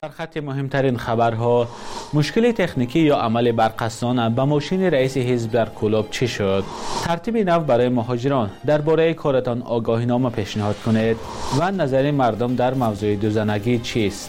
در خط مهمترین خبرها، مشکل تکنیکی یا عمل برقصدانه به ماشین رئیس حزب در کلوب چی شد؟ ترتیب نو برای مهاجران، درباره کارتان آگاهینامه پیشنهاد کنید و نظر مردم در موضوع دوزنگی چیست؟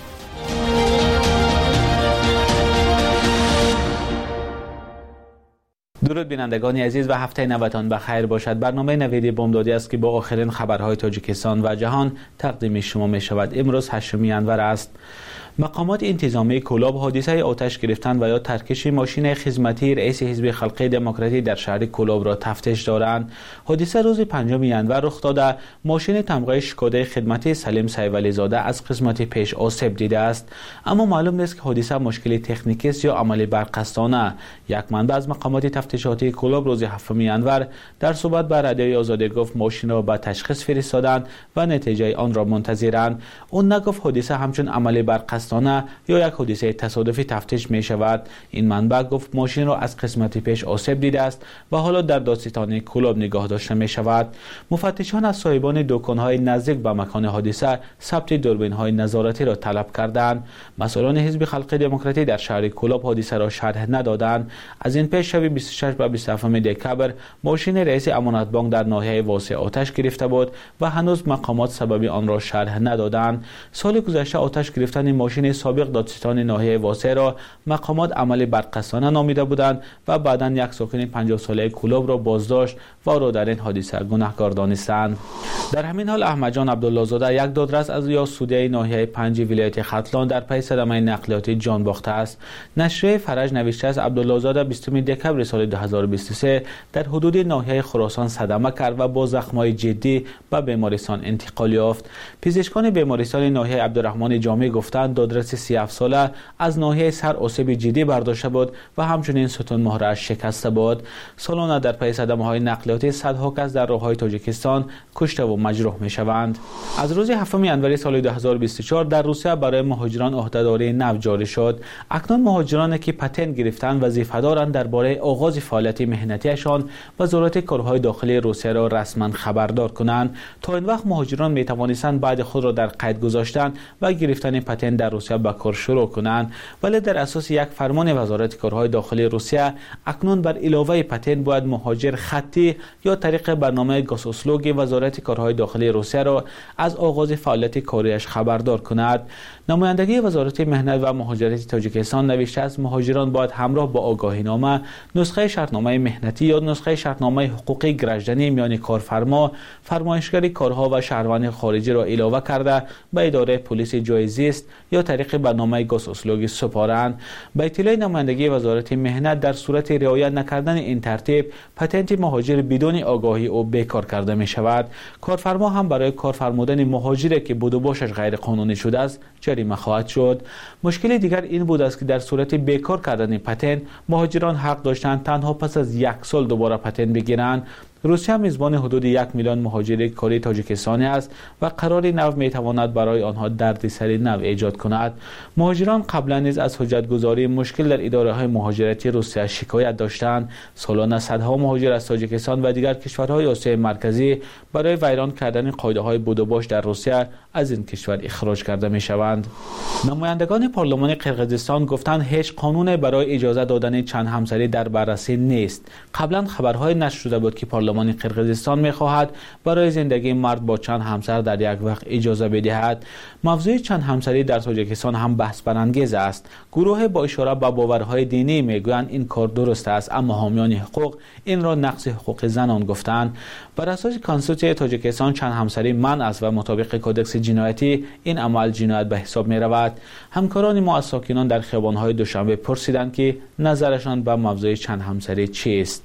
درود بینندگان عزیز و هفته نوتان بخیر باشد. برنامه نویدی بامدادی است که با آخرین خبرهای تاجیکستان و جهان تقدیم شما می شود. امروز 8 انور است. مقامات انتظامی کلوب حادثه آتش گرفتن و یا ترکش ماشین خدمتی رئیس حزب خلق دموکراتی در شهر کلوب را تفتیش دارند. حادثه روز 5 انور رخ داده. ماشین تمغه شکوده خدمتی سلیم سیولی زاده از قسمت پیش آسیب دیده است، اما معلوم نیست که حادثه مشکل تکنیکی است یا عمل برقصدانه. یک منبع از مقامات تفتیشاتی کلوب روز 7 انور در صحبت با رادیوی آزادی گفت ماشین را به تشخیص فرستادند و نتیجه آن را منتظرند. اون نگفت حادثه همچون عمل برقصدانه یا یک حادثه تصادفی تفتیش می شود. این منبع گفت ماشین را از قسمت پیش آسیب دیده است و حالا در دادستانی کلوب نگاه داشته می شود. مفتشان از صاحبان دکان‌های نزدیک به مکان حادثه ثبت دوربین‌های نظارتی را طلب کردند. مسئولان حزب خلق دموکراتی در شهر کلوب حادثه را شرح ندادند. از این پیش شب 26 و 27 دکبر ماشین رئیس امانت بانک در ناحیه واسع آتش گرفته بود و هنوز مقامات سبب آن را شرح ندادند. سال گذشته آتش گرفتن ماشین سابق دادستان ناحیه واسع را مقامات عمل برقصدانه نامیده بودند و بعدا یک ساکن 50 ساله کلوب را بازداشت و او را در این حادثه گناهکار دانستند. در همین حال احمد جان عبدالله زاده، یک دادرس از یاسوده ناحیه 5 ولایت ختلان در پی صدمه نقلیاتی جان باخته است. نشریه فرج نوشته است عبدالله زاده 20 دکبر سال 2023 در حدود ناحیه خراسان صدمه کرد و با زخم‌های جدی به بیمارستان انتقال یافت. پزشکان بیمارستان ناحیه عبدالرحمن جامی گفتند دادرس 37 ساله از ناحیه سر آسیب جدی برداشته بود و همچنین ستون مهره‌اش شکسته بود. سالانه در پی صدمه‌های نقلیاتی صدها کس در راه‌های تاجیکستان کشته و مجروح می‌شوند. از روز 7 انور سال 2024 در روسیه برای مهاجران عهده‌داری نو جاری شد. اکنون مهاجرانی که پتنت گرفتند وظیفه دارند درباره آغاز فعالیت مهنتیشان وزارت کارهای داخلی روسیه را رسما خبردار کنند. تا این وقت مهاجران می‌توانستند بعد خود را در قید گذاشتن و گرفتن پتنت در روسیه به کار شروع کنند، ولی در اساس یک فرمان وزارت کارهای داخلی روسیه اکنون بر علاوه پتنت باید مهاجر خطی یا طریق برنامه گاسوسلوگ وزارت کارهای داخلی روسیه را از آغاز فعالیت کاریش خبردار کند. نمایندگی وزارت مهنت و مهاجرت تاجیکستان نوشته است مهاجران باید همراه با آگاهینامه، نسخه شرطنامه مهنتی یا نسخه شرطنامه حقوقی گرجدنی میان کارفرما، فرمایشگر کارها و شهروند خارجی را علاوه کرده به اداره پلیس جای زیست یا طریق برنامه گاسوسلوگ سپارند. به اطلاع نمایندگی وزارت مهنت در صورت رعایت نکردن این ترتیب پتنت مهاجر بدون آگاهی او بیکار کرده می شود. کارفرما هم برای کار فرمودن مهاجری که بود و باشش غیر قانونی شده است جریمه خواهد شد. مشکل دیگر این بود است که در صورت بیکار کردن پتنت مهاجران حق داشتند تنها پس از 1 سال دوباره پتنت بگیرند. روسیه میزبان حدود 1 میلیون مهاجر کاری تاجیکستانی است و قرار نو میتواند برای آنها دردسر نو ایجاد کند. مهاجران قبلا نیز از حجتگذاری مشکل در اداره‌های مهاجرتی روسیه شکایت داشتند. سالانه صدها مهاجر از تاجیکستان و دیگر کشورهای آسیای مرکزی برای ویران کردن قاعده‌های بود و باش در روسیه از این کشور اخراج کرده میشوند. نمایندگان پارلمان قرقیزستان گفتند هیچ قانون برای اجازه دادن چند همسری در بررسی نیست. قبلا خبرهای نشر شده بود که پارلمان قرقیزستان می‌خواهد برای زندگی مرد با چند همسر در یک وقت اجازه بدهد. موضوع چند همسری در تاجیکستان هم بحث برانگیز است. گروه با اشاره به باورهای دینی میگویند این کار درست است، اما حامیان حقوق این را نقض حقوق زنان گفتند. بر اساس کانستیتوسیون تاجیکستان چند همسری منع است و مطابق کدکس جنایتی این عمل جنایت به حساب می‌رود. همکاران ما از ساکنان در خیابان‌های دوشنبه پرسیدند که نظرشان به موضوع چند همسری چیست.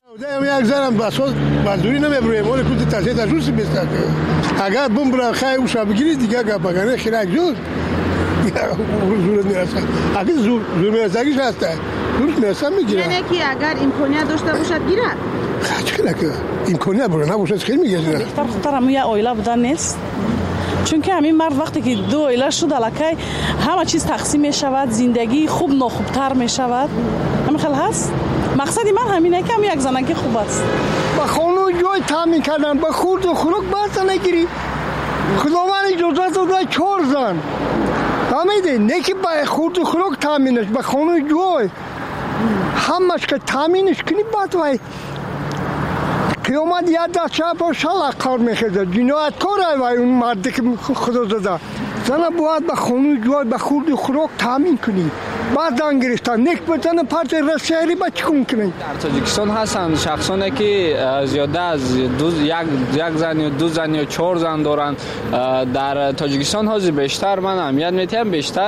یک زنم بساز مزدوری نمیبره مال کود تحصیل تجربه بیستد. اگر بوم برای خیلی اوشا بگیری دیگه گپاگانه خیلی جور زور میرسن. اگر زور میرسگیش هسته زور میرسن میگیره. یعنی که اگر امکانیت داشته باشد گیرد. خیلی که امکانیت بره نباشد خیلی میگیره. بیشتر خطرم یه آیله بودن نیست. چون که همین مرد وقتی که دو آیله شد الکی همه چیز تقسیم می شود، زندگی خوب ناخوبتر می شود. همین خیلی هست. مقصدی من همینه که هم یک زنگی خوب است. با خانو جای تامین کردن با خورد و خوراک بحث نگیری. خداوند اجازه داده 4 زن فهمیدی نه که با خورد و خوراک تامینش با خونه جوی همش که تامینش کنی بعد وای قیامت یاد داشته باشه کار میخواد جنایتکار وای اون مردی که خدا داده زن باید با خونه جوی با خورد و خوراک تامین کنی بعد دان گرفتن نیک بتن پارت رسیاری با چیکون کنی در تاجیکستان هستند شخصانی که زیاده از یک زن یا دو زن یا 4 زن دارند در تاجیکستان هازی بیشتر من اهمیت میتیم بیشتر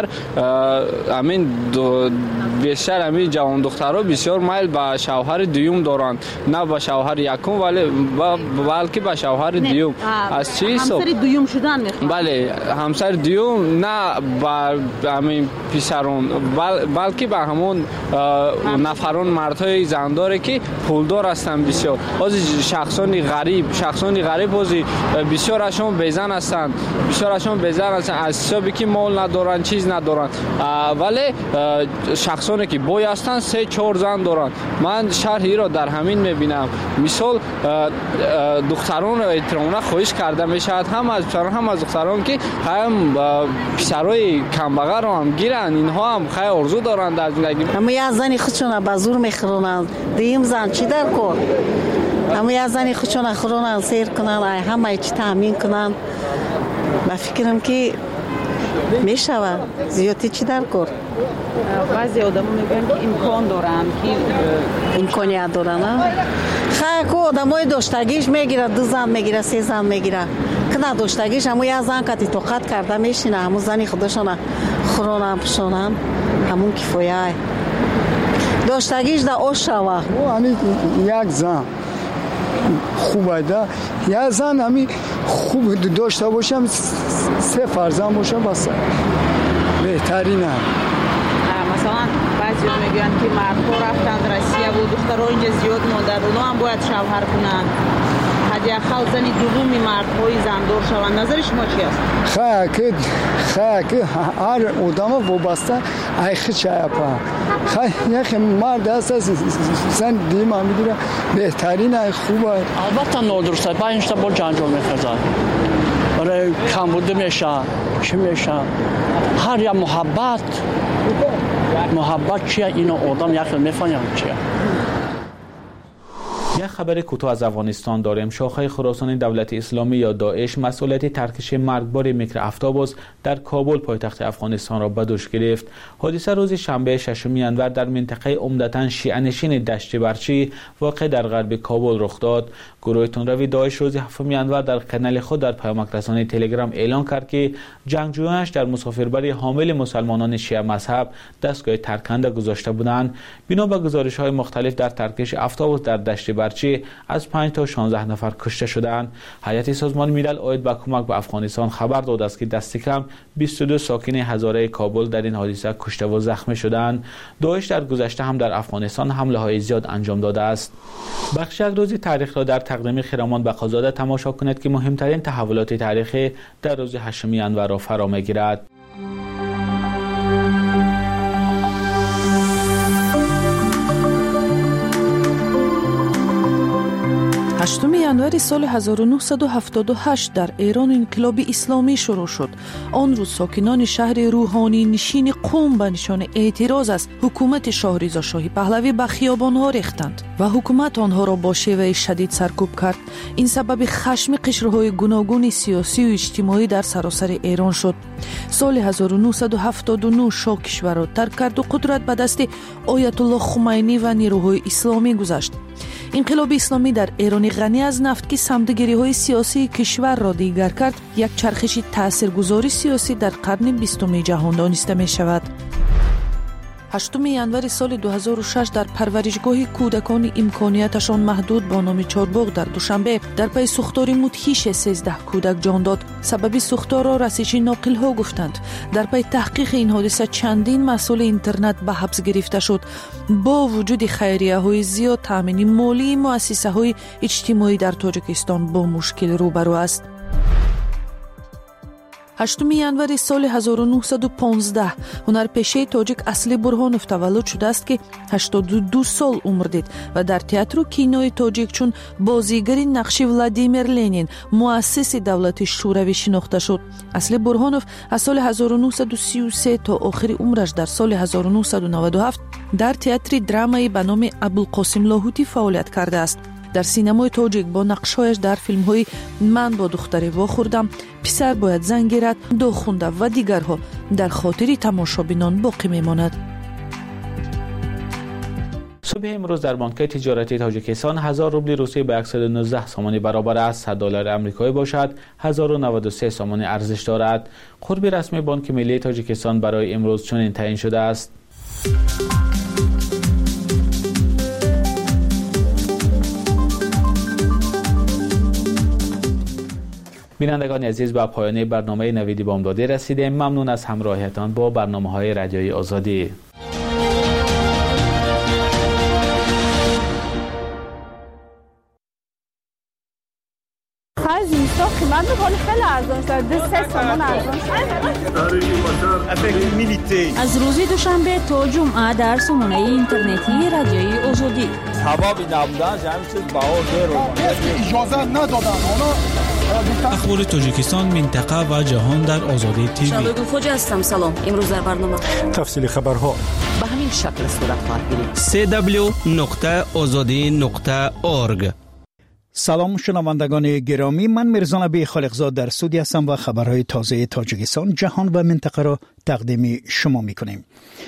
همین جوان دخترها بسیار میل به شوهر دوم دارند نه به شوهر یکم ولی بلکه به شوهر دوم از چی همسر دوم شدن میخوان بله همسر دوم نه به همین پسران بلکه به همون نفران مردهای زنداره که پولدار هستند بسیار از شخصانی غریب بازی بسیارشون بیزن هستند از حسابی که مال ندارن چیز ندارن ولی شخصانی که بوی هستند 3-4 زن دارن من شرحی را در همین میبینم مثال دختران را احترامانه خواهش کرده میشود هم از پسران هم از دختران که هم پسرای کمبغل را هم گیرن اینها هم خیلی آرزو دارن در زندگی اما یه زنی خودشون به زور میخورونن دیم زن چی در کار اما یه زنی خودشون خورونن سیر کنن همه چی تامین کنن من فکرم که میشود زیادی چی در کار بعضی آدم‌ها میگن که امکان دارن که امکانیت دارن خیلی که آدمای داشتگیش میگیره 2 زن میگیره 3 زن میگیره که نداشتگیش همون یه زن که توقت کرده میشینه همون زنی خودشون خورونن پشونن همون کفایه داشتگیش در آش شوه یک زن خوبه ده یک زن همین خوب داشته باشم 3 فرزند باشم بس بهترینه مثلا بعضی میگن که مردها رفتند روسیه و دخترها اینجا زیاد مادر اونا هم باید شوهر کنن حداقل زنی دومی مردهای زندار شوند نظر شما چی است؟ خیلی هر آدم وابسته ایخی چایپا خیلی مرد هست زن دیم هم میگیره بهترین خوبه البته نادرسته با اینشتا با جنجال میخوزن برای کم بوده میشه چی میشه هر یا محبت چیه اینو آدم یکی میفهمه چیه یک خبر کوتاه از افغانستان داریم. شاخه خراسان دولت اسلامی یا داعش مسئولیت ترکش مرگبار میکروافیتابوس در کابل پایتخت افغانستان را به دوش گرفت. حادثه روز شنبه 6 انور در منطقه عمدتاً شیعه نشین دشت برچی واقع در غرب کابل رخ داد. گروه تندروی داعش روز 7 انور در کانال خود در پیامک رسانی تلگرام اعلان کرد که جنگجویانش در مسافربری حامل مسلمانان شیعه مذهب دستگاه ترکنده گذاشته بودند. بنا به گزارش‌های مختلف در ترکش افیتابوس در دشت برچی از 5 تا 16 نفر کشته شدند. هیئت سازمان ملل عاید به کمک به افغانستان خبر داده است که دست کم 22 ساکن هزاره کابل در این حادثه کشته و زخمی شدند. داعش در گذشته هم در افغانستان حمله‌های زیاد انجام داده است. بخش یک روز تاریخ را در تقدیم خرامان بقازاده تماشا کنید که مهمترین تحولات تاریخی در روز 8 انور را فرا می‌گیرد. 8 январи соли 1978 дар Эрон инқилоби исломӣ шурӯъ шуд. Он рӯз сокинони шаҳри рӯҳонӣ нишини қум ба нишони эътироз аз ҳукумати Шоҳризо Шоҳи Паҳлавӣ ба хиёбонҳо рехтанд ва ҳукумат онҳоро бо шеваи шадид саркӯб кард. Ин сабаби хашми қишрҳои гуногуни сиёсию иҷтимоӣ дар саросари Эрон шуд. соли 1979 шоҳ кишварро тарк карду қудрат ба дасти Оятуллоҳ Хумайнӣ ва нирӯҳои исломӣ гузашт. инқилоби исломӣ дар эрони ғанӣ аз нафт ки самдигириҳои сиёсии кишварро дигар кард як чархиши таъсиргузори сиёсӣ дар қарни 20-уми ҷаҳон дониста мешавад. 8 январи соли 2006 дар парваришгоҳи кӯдакони имконияташон маҳдуд бо номи Чорбоғ дар Душанбе дар пайи сӯхтори мудҳише 13 кӯдак ҷон дод. Сабаби сӯхторро расичи ноқилҳо гуфтанд. Дар пайи таҳқиқи ин ҳодиса чандин масъули интернет ба ҳабс гирифта шуд. бо вуҷуди хайрияҳои зиёд таъмини молии муассисаҳои иҷтимоӣ дар Тоҷикистон бо мушкил рӯбарӯ аст. 8 январи соли 1915 ҳунарпешаи тоҷик Асли Бурҳонов таваллуд шудааст, ки 82 сол умр дид ва дар театру кинои тоҷик чун бозигари нақши Владимир Ленин, муассиси давлати шӯравӣ шинохта шуд. Асли Бурҳонов аз соли 1933 то охири умраш дар соли 1997 дар театри драмаи ба номи Абулқосим Лоҳутӣ фаъолият кардааст. дар синамои тоҷик бо нақшҳояш дар филмҳои Ман бо духтаре вохӯрдам, Писар бояд зангирад, Дохунда ва дигарҳо дар хотири тамошобинон боқӣ мемонад. صبح امروز در بانک تجارتی تاجیکستان 1000 روبل روسیه به 119 سومانی برابر است. 100 دلار آمریکایی باشد 1093 سومانی ارزش دارد. قرب رسمی بانک ملی تاجیکستان برای امروز چنین تعیین شده است. بینندگان عزیز، به پایان برنامه نویدی بامدادی رسیدیم. ممنون از همراهیتان با برنامه‌های رادیویی آزادی. قیمت می‌کنه خیلی ارزان شده، 3 تومان ارزان شده. از روز دوشنبه تا جمعه در سامانه اینترنتی رادیویی آزادی. حباب نبودن جمعی چیز بهار اجازه ندادن. اخبار تاجیکستان، منطقه و جهان در آزادی تیوی. شبگون خوجه هستم. سلام. امروز در برنامه تفصیل خبرها به همین شکل صورت خواهد گرفت. www.azadi.org. سلام شنوندگان گرامی، من میرزا نبی خالقزاد در استودیو هستم و خبرهای تازه تاجیکستان، جهان و منطقه را تقدیم شما میکنیم.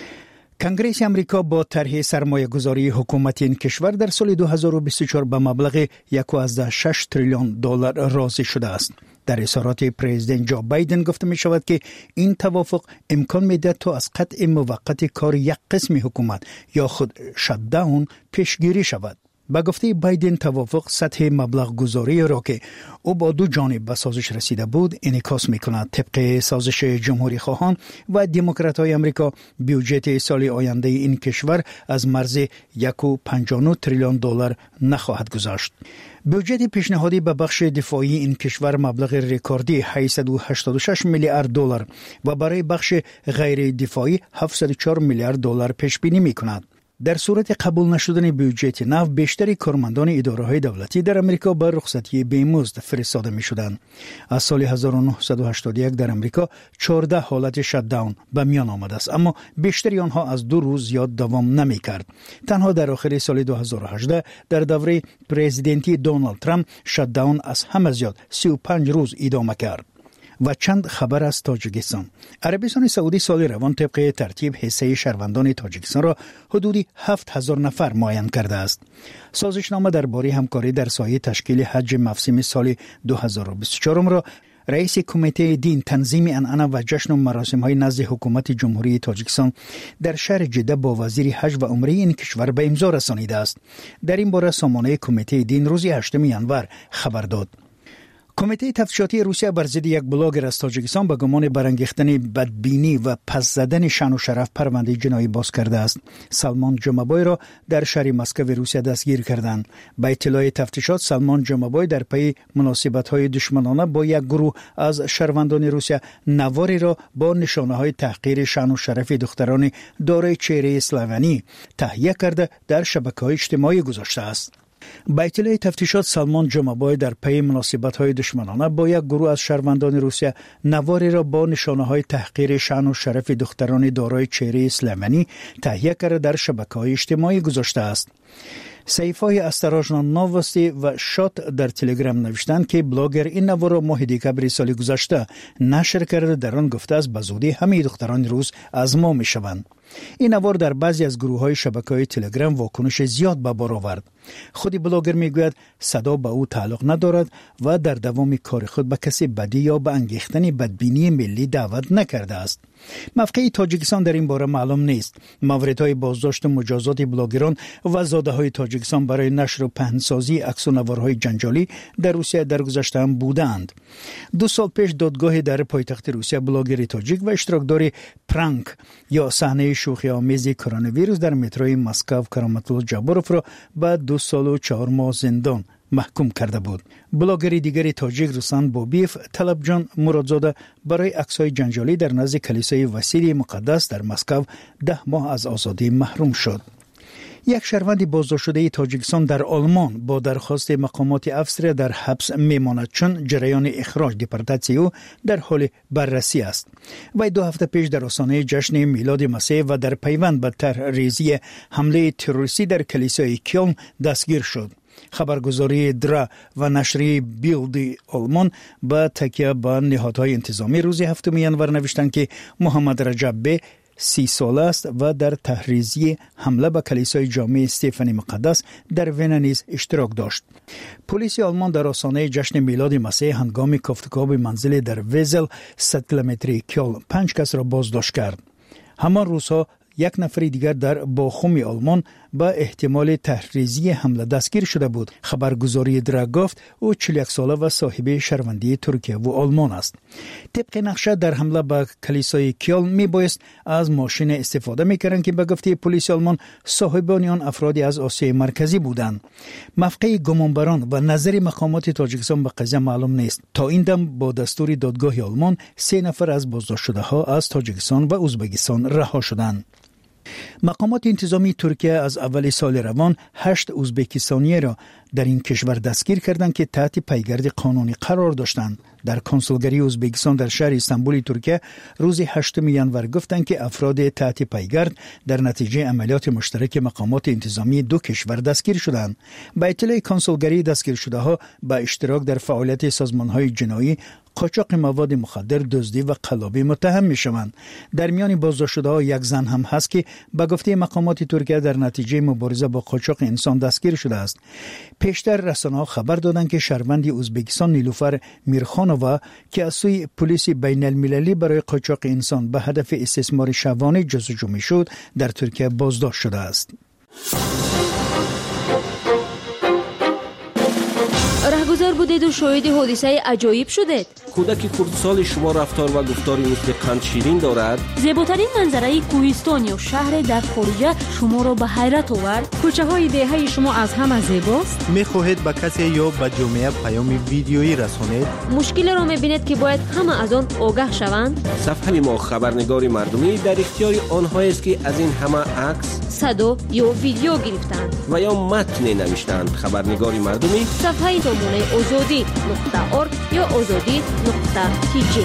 کنگره امریکا با طرح سرمایه‌گذاری حکومت این کشور در سال 2024 به مبلغ 1.6 تریلیون دلار راضی شده است. در اظهارات پرزیدنت جو بایدن گفته می شود که این توافق امکان می‌دهد تا از قطع موقت کار یک قسم حکومت یا خود شاتداون پیشگیری شود. با گفته بایدن توافق سطح مبلغ گذاری را که او با دو جانب به سازش رسیده بود انعکاس می‌کند. طبق سازش جمهوری خواهان و دموکرات‌های آمریکا، بودجه سال آینده این کشور از مرز 1.59 تریلیون دلار نخواهد گذشت. بودجه پیشنهادی به بخش دفاعی این کشور مبلغ رکوردی 886 میلیارد دلار و برای بخش غیر دفاعی 704 میلیارد دلار پیش بینی می‌کند. در صورت قبول نشدن بودجه نو، بیشتر کارمندان اداره‌های دولتی در آمریکا به رخصتی بیمزد فرستاده می‌شدند. از سال 1981 در آمریکا 14 حالت شاتداون به میان آمده است، اما بیشتر آنها از 2 روز زیاد دوام نمی‌کرد. تنها در آخر سال 2018 در دوره پرزیدنتی دونالد ترامپ شاتداون از همه زیاد 35 روز ادامه کرد. و چند خبر از تاجیکستان. عربستان سعودی سال روان طبق ترتیب حصه شهروندان تاجیکستان را حدودی 7000 نفر معین کرده است. سازشنامه درباره همکاری در سایه تشکیل حج موسم سال 2024 را رئیس کمیته دین، تنظیم عنعنه و جشن و مراسم های نزد حکومت جمهوری تاجیکستان در شهر جده با وزیر حج و عمره این کشور به امضا رسانیده است. در این باره سامانه کمیته دین روز 8 ینور خبر داد. کمیته تفتیشاتی روسیه بر ضد یک بلاگر از تاجیکستان به گمان برانگیختن بدبینی و پس زدن شأن و شرف پرونده جنایی باز کرده است. سلمان جمعبای را در شهر مسکو روسیه دستگیر کردند. با اطلاع تفتیشات، سلمان جمعبای در پی مناسبت‌های دشمنانه با یک گروه از شهروندان روسیه نواری را با نشانه‌های تحقیر شأن و شرف دختران دارای چهره اسلوونی تهیه کرده در شبکه‌های اجتماعی گذاشته است. با اطلاع تفتیشات، سلمان جمعبای در پی مناسبت‌های دشمنانه با یک گروه از شهروندان روسیه نواری را با نشانه‌های تحقیر شأن و شرف دختران دارای چهره اسلوونی تهیه کرده در شبکه‌های اجتماعی گذاشته است. صحیفه‌های استراژنا نووستی و شات در تلگرام نوشتند که بلاگر این نوار را ماه دکبر سال گذشته نشر کرده. در آن گفته است به زودی همه دختران روس از ما می‌شوند. این نوار در بعضی از گروه‌های شبکه‌های تلگرام واکنش زیاد به بار آورد. خود بلاگر میگوید صدا به او تعلق ندارد و در دوام کار خود به کسی بدی یا به انگیختن بدبینی ملی دعوت نکرده است. موقع تاجیکستان در این باره معلوم نیست. موردهای بازداشت و مجازات بلاگران و زاده‌های تاجیکستان برای نشر و پهنسازی عکس و نوارهای جنجالی در روسیه در گذشته هم بودند. 2 سال پیش دادگاه در پایتخت روسیه بلاگر تاجیک و اشتراکدار پرانک یا صحنه شوخی آمیز کرونا ویروس در متروی مسکو کرامت‌الله جباروف را به 2 سال و 4 ماه زندان محکوم کرده بود. بلاگر دیگری تاجیک رسان بوبیف طلبجان مرادزاده برای عکس‌های جنجالی در نزد کلیسای وسیلی مقدس در مسکو 10 ماه از آزادی محروم شد. یک شهروند بازداشت شده تاجیکستان در آلمان با درخواست مقامات افسر در حبس میماند چون جریان اخراج دیپورتاسیون در حال بررسی است. وی 2 هفته پیش در آستانه جشن میلاد مسیح و در پیوند به طرحریزی حمله تروریستی در کلیسای کیلن دستگیر شد. خبرگزاری درا و نشریه بیلد آلمان با تکیه به نهادهای انتظامی روز 7 ینور نوشتند که محمد رجب به 30 ساله است و در تحریزی حمله به کلیسای جامع استفانی مقدس در وین نیز اشتراک داشت. پلیس آلمان در آستانه جشن میلاد مسیح هنگام کافتکاب منزل در وزل 100 کیلومتری کیل 5 کس را بازداشت کرد. همان روزها یک نفر دیگر در باخوم آلمان با احتمال تحریزی حمله دستگیر شده بود. خبرگزاری درا گفت او 41 ساله و صاحب شهروندی ترکیه و آلمان است. طبق نقشه در حمله به کلیسای کیل می بایست از ماشین استفاده می‌کردند که به گفته پلیس آلمان صاحبان آن افرادی از آسیای مرکزی بودند. موقع گمانبران و نظر مقامات تاجیکستان به قضیه معلوم نیست. تا این دم با دستور دادگاه آلمان 3 نفر از بازداشت شده ها از تاجیکستان و ازبکستان رها شدند. مقامات انتظامی ترکیه از اول سال روان 8 ازبکستانی را در این کشور دستگیر کردند که تحت پیگرد قانونی قرار داشتند. در کنسولگری ازبکستان در شهر استانبول ترکیه روز 8 ینور گفتند که افراد تحت پیگرد در نتیجه عملیات مشترک مقامات انتظامی 2 کشور دستگیر شدند. با اطلاع کنسولگری دستگیر شده ها با اشتراک در فعالیت سازمان‌های جنایی، قاچاق مواد مخدر، دزدی و قلابی متهم می‌شوند. در میان بازداشت شده ها یک زن هم هست که به گفته مقامات ترکیه در نتیجه مبارزه با قاچاق انسان دستگیر شده است. پیشتر رسانه‌ها خبر دادند که شهروند ازبکستان نیلوفر میرخانووا که از سوی پلیس بین المللی برای قاچاق انسان به هدف استثمار شبانه جستجو می‌شد در ترکیه بازداشت شده است. رهگذر بودید و شاهد حادثه عجایب شدید. کودک خردسال شما رفتار و گفتاری مثل قند شیرین دارد. زیباترین منظره کوهستان یا شهر در خارج شما را به حیرت آورد. کوچه های دهه شما از همه زیباست. می‌خواهید به کسی یا به جامعه پیام ویدیویی رسانید. مشکل را می‌بینید که باید همه از آن آگاه شوند. صفحه ما خبرنگار مردمی در اختیار آنهایی است که از این همه عکس، صدا یا ویدیو گرفتند و یا متن نوشتند. خبرنگار مردمی صفحه نمونه azadi.org یا azadi.tg.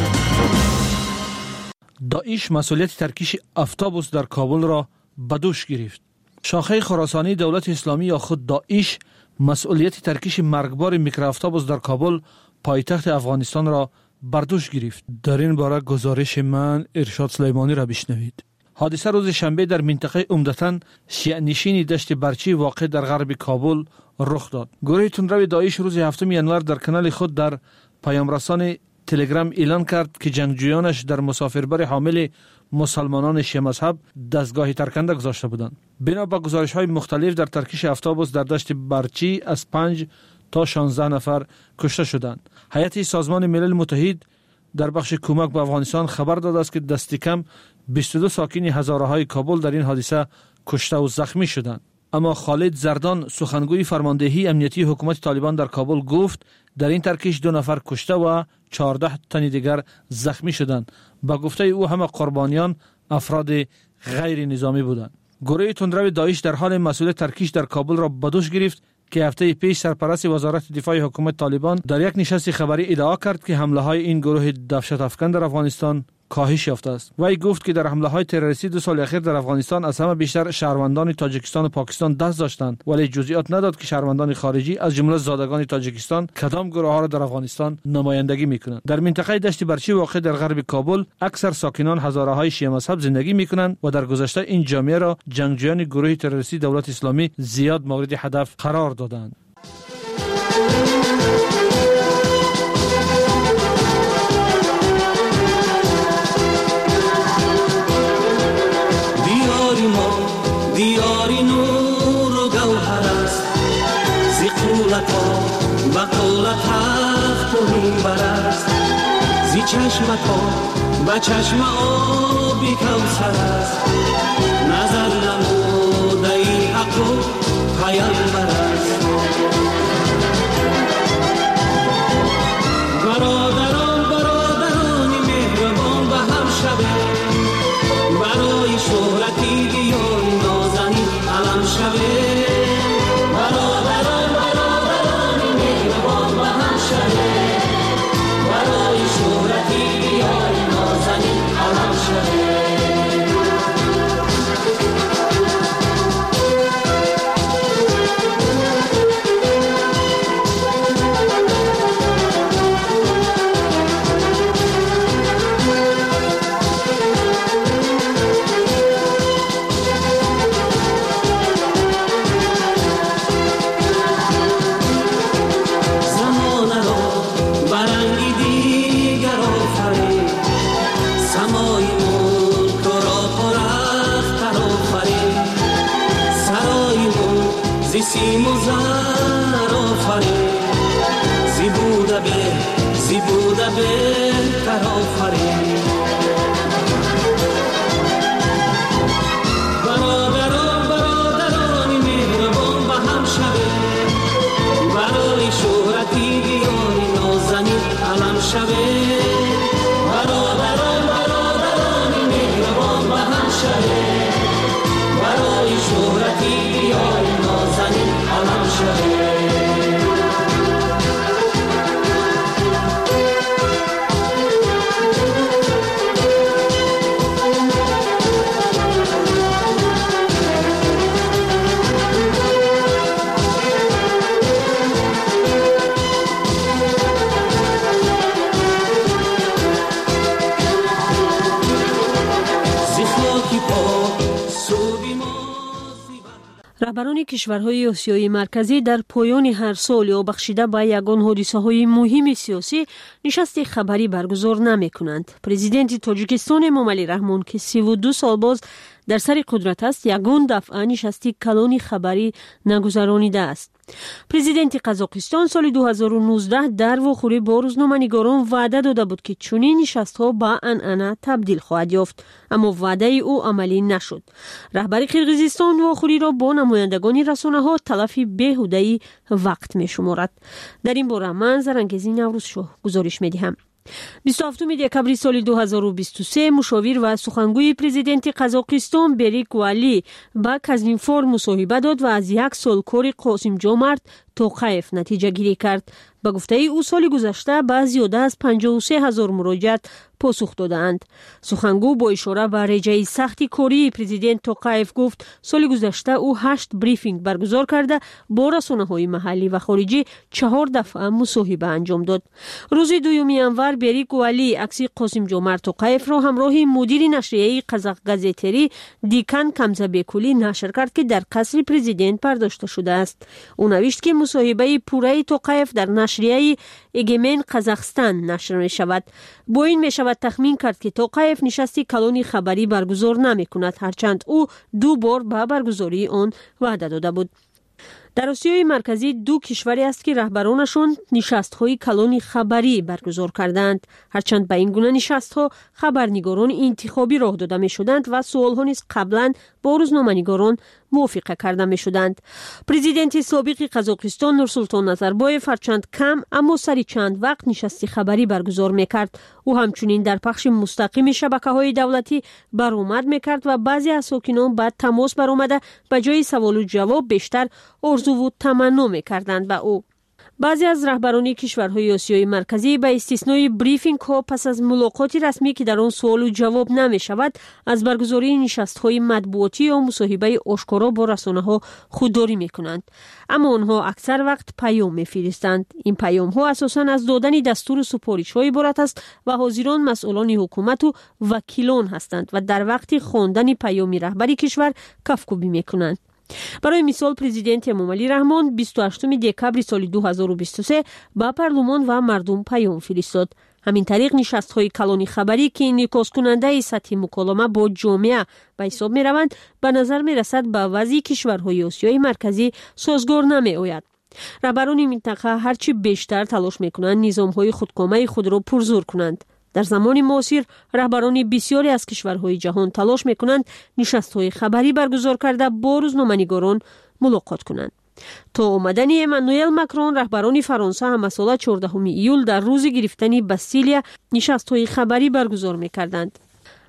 داعش مسئولیت ترکیش اتوبوس در کابل را به دوش گرفت. شاخه خراسانی دولت اسلامی یا خود داعش مسئولیت ترکیش مرگبار میکرواتوبوس در کابل پایتخت افغانستان را بر دوش گرفت. در این باره گزارش من ارشاد سلیمانی را بشنوید. حادثه روز شنبه در منطقه عمدتاً شیعه نشین دشت برچی واقع در غرب کابل رخ داد. گروه تندرو داعش روز 7 ینور در کانال خود در پیامرسان تلگرام اعلان کرد که جنگجویانش در مسافربر حامل مسلمانان شیعه مذهب دستگاه ترکنده گذاشته بودند. بنا به گزارش‌های مختلف در ترکیش اتوبوس در دشت برچی از 5 تا 16 نفر کشته شدند. هیئت سازمان ملل متحد در بخش کمک به افغانستان خبر داده است که دست کم 22 ساکن هزاره‌های کابل در این حادثه کشته و زخمی شدند. اما خالد زردان سخنگوی فرماندهی امنیتی حکومت طالبان در کابل گفت در این ترکیش 2 نفر کشته و 14 تن دیگر زخمی شدند. با گفته او همه قربانیان افراد غیر نظامی بودند. گروه تندرو داعش در حال مسئولیت ترکیش در کابل را به دوش گرفت که هفته پیش سرپرست وزارت دفاع حکومت طالبان در یک نشست خبری ادعا کرد که حمله های این گروه دهشت افکن در افغانستان کاهش یافته است. وی گفت که در حمله های تروریستی 2 سال اخیر در افغانستان از همه بیشتر شهروندان تاجیکستان و پاکستان دست داشتند، ولی جزئیات نداد که شهروندان خارجی از جمله زادگان تاجیکستان کدام گروه ها را در افغانستان نمایندگی میکنند. در منطقه دشت برچی واقع در غرب کابل اکثر ساکنان هزاره‌های شیعه مذهب زندگی میکنند و در گذشته این جامعه را جنگجویان گروه تروریستی دولت اسلامی زیاد مورد هدف قرار دادند. دیاری نور و گوهر است زی قولت ها و قولت تخت و منبر است زی چشمت ها و چشم آبی کوثر است نظر نموده ای حق و پیامبر است برای شهرتی دیار نازنین علم شوه برادران مهربان و هم شوه برای شهرتی دیار نازنین علم شوه سیم و زر آفرین زیبوده بهتر آفرین برادران مهربان به هم شوه برای شهرتی دیاری نازنین علم شوه برادران مهربان به هم شوه برای شهرتی دیاری نازنین علم شوه رهبران کشورهای آسیای مرکزی در پایان هر سال یا بخشیده به یگان حادثه‌های مهم سیاسی نشست خبری برگزار نمی‌کنند. پرزیدنت تاجیکستان امامعلی رحمان که 32 سال باز در سر قدرت است، یگان دفعه نشستی کلان خبری نگذرانیده است. پرزیدنت قزاقستان سال 2019 در واخوری با روزنامه‌نگاران وعده داده بود که چنین نشست‌ها به عنعنه تبدیل خواهد یافت، اما وعده او عملی نشد. رهبر قرقیزستان واخوری را با نمایندگان رسانه‌ها تلفی بیهوده‌ای وقت می‌شمارد. در این باره من زرنگزی نوروزشاه گزارش می‌دهم. 27 دکبر سال 2023 مشاور و سخنگوی پرزیدنت قزاقستان بریک والی با کازینفور مصاحبه داد و از یک سال کار قاسم جمعت توقیف نتیجه گیری کرد. به گفته او سال گذشته به زیاده از 53,000 مراجعت پاسخ دادند. سخنگو با اشاره به رژه سختی کاری پرزیدنت توقیف گفت سال گذشته او 8 بریفینگ برگزار کرده با رسانه‌های محلی و خارجی 4 دفعه مصاحبه انجام داد. روز 2 ینور بریک والی عکس قاسم جمعت توقیف را همراه مدیر نشریه قزاق گازیتری دیکان کامزابکولی نشر کرد که در قصر پرزیدنت برداشته شده است. او نوشت که مصاحبه پوره توقیف در نشریه ایگمن قزاقستان نشر می شود. با این می شود تخمین کرد که توقیف نشستی کلان خبری برگزار نمی کند، هرچند او 2 بار به برگزاری آن وعده داده بود. در آسیای مرکزی 2 کشوری است که رهبرانشان نشست‌های کلان خبری برگزار کردند، هرچند به این گونه نشست‌ها خبرنگاران انتخابی راه داده می‌شدند و سوال‌ها نیز قبلاً با روزنامه‌نگاران موافقه کرده می‌شدند. پرزیدنت سابق قزاقستان نورسولطان نظربایف هرچند کم اما سری چند وقت نشستی خبری برگزار می‌کرد. او همچنین در پخش مستقیم شبکه‌های دولتی برآمد می‌کرد و بعضی از ساکنان بعد تماس برآمده به جای سوال و جواب بیشتر آرزو و تمنا می‌کردند. و او بعضی از رهبران کشورهای آسیای مرکزی به استثنای بریفینگ ها پس از ملاقاتی رسمی که در آن سوال و جواب نمی شود از برگزاری نشست های مطبوعاتی یا مصاحبه آشکارا با رسانه ها خودداری می کنند، اما آنها اکثر وقت پیام می فرستند. این پیام ها اساساً از دادن دستور سفارش های عبارت است و حاضران مسئولان حکومت و وکیلان هستند و در وقت خواندن پیام رهبر کشور کفکوبی می کنند. برای مثال پرزیدنت امامعلی رحمان 28 دکبر سال 2023 با پارلمان و مردم پیام فرستاد. همین طریق نشست‌های کلان خبری که انعکاس کننده سطح مکالمه با جامعه به حساب می‌روند به نظر می‌رسد با وضع کشورهای آسیای مرکزی سازگار نمی‌آید. رهبران منطقه هرچی بیشتر تلاش می‌کنند نظام‌های خودکامه خود را پرزور کنند. در زمان معاصر رهبران بسیاری از کشورهای جهان تلاش می‌کنند نشست‌های خبری برگزار کرده با روزنامه‌نگاران ملاقات کنند. تا آمدن امانوئل ماکرون رهبران فرانسه هم سال 14 ایول در روز گرفتن باستیلیا نشست‌های خبری برگزار می‌کردند.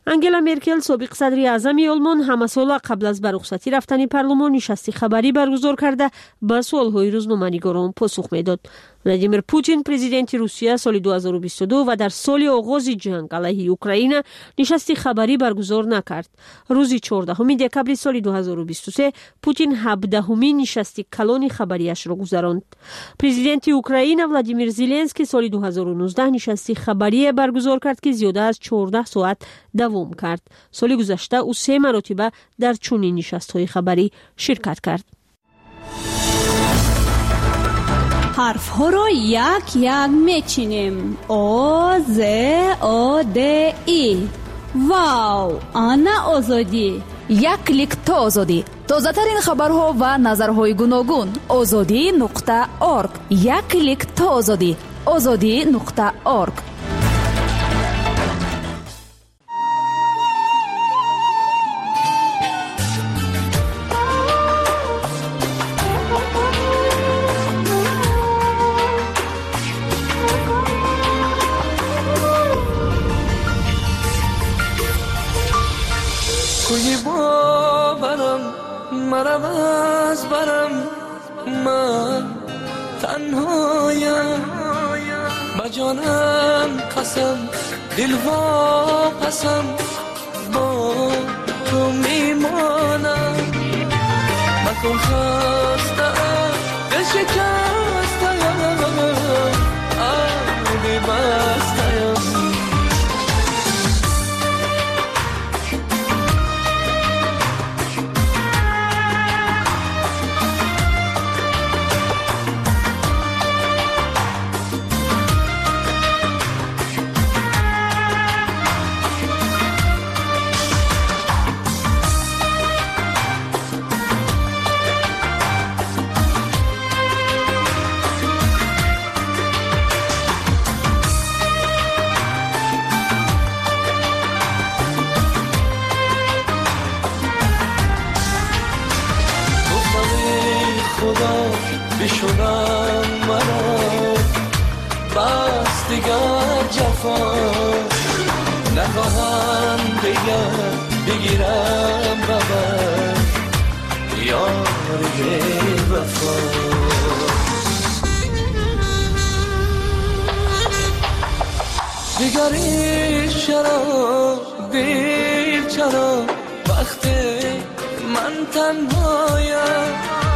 ангела меркел собиқ садри аъзами олмон ҳамасола қабл аз ба рухсатӣ рафтани парлумон нишасти хабарӣ баргузор карда ба суолҳои рӯзноманигорон посух медод. Владимир Путин президенти Русия соли 2022 ва дар соли оғози ҷанг алайҳи Украина нишасти хабарӣ баргузор накард. рӯзи 14 декабри соли 2023 Путин 17-умин нишасти калони хабариашро гузаронд. Президенти Украина Владимир Зеленский соли 2019 нишасти хабарие баргузор кард ки зиёда аз 14 соат давом кард. соли гузашта ӯ 3 маротиба дар чунин нишастҳои хабарӣ ширкат кард. ҳарфҳоро як мечинем. О, З, О, Д, И. Вау, ана озодӣ. як клик то озодӣ. тозатарин хабарҳо ва назарҳои гуногун. озодӣ.орг. як клик то озодӣ. озодӣ.орг. کوی باورم مرم از برم من تنهایم با جانم قسم دل واپسم با تو میمانم مکن خستم دل شکستم آبی بستم بشونم مرا بس دیگر جفا نخواهم بگیرم ببر یاری وفا دیگری چرا دیر چرا وقتی من تنهایم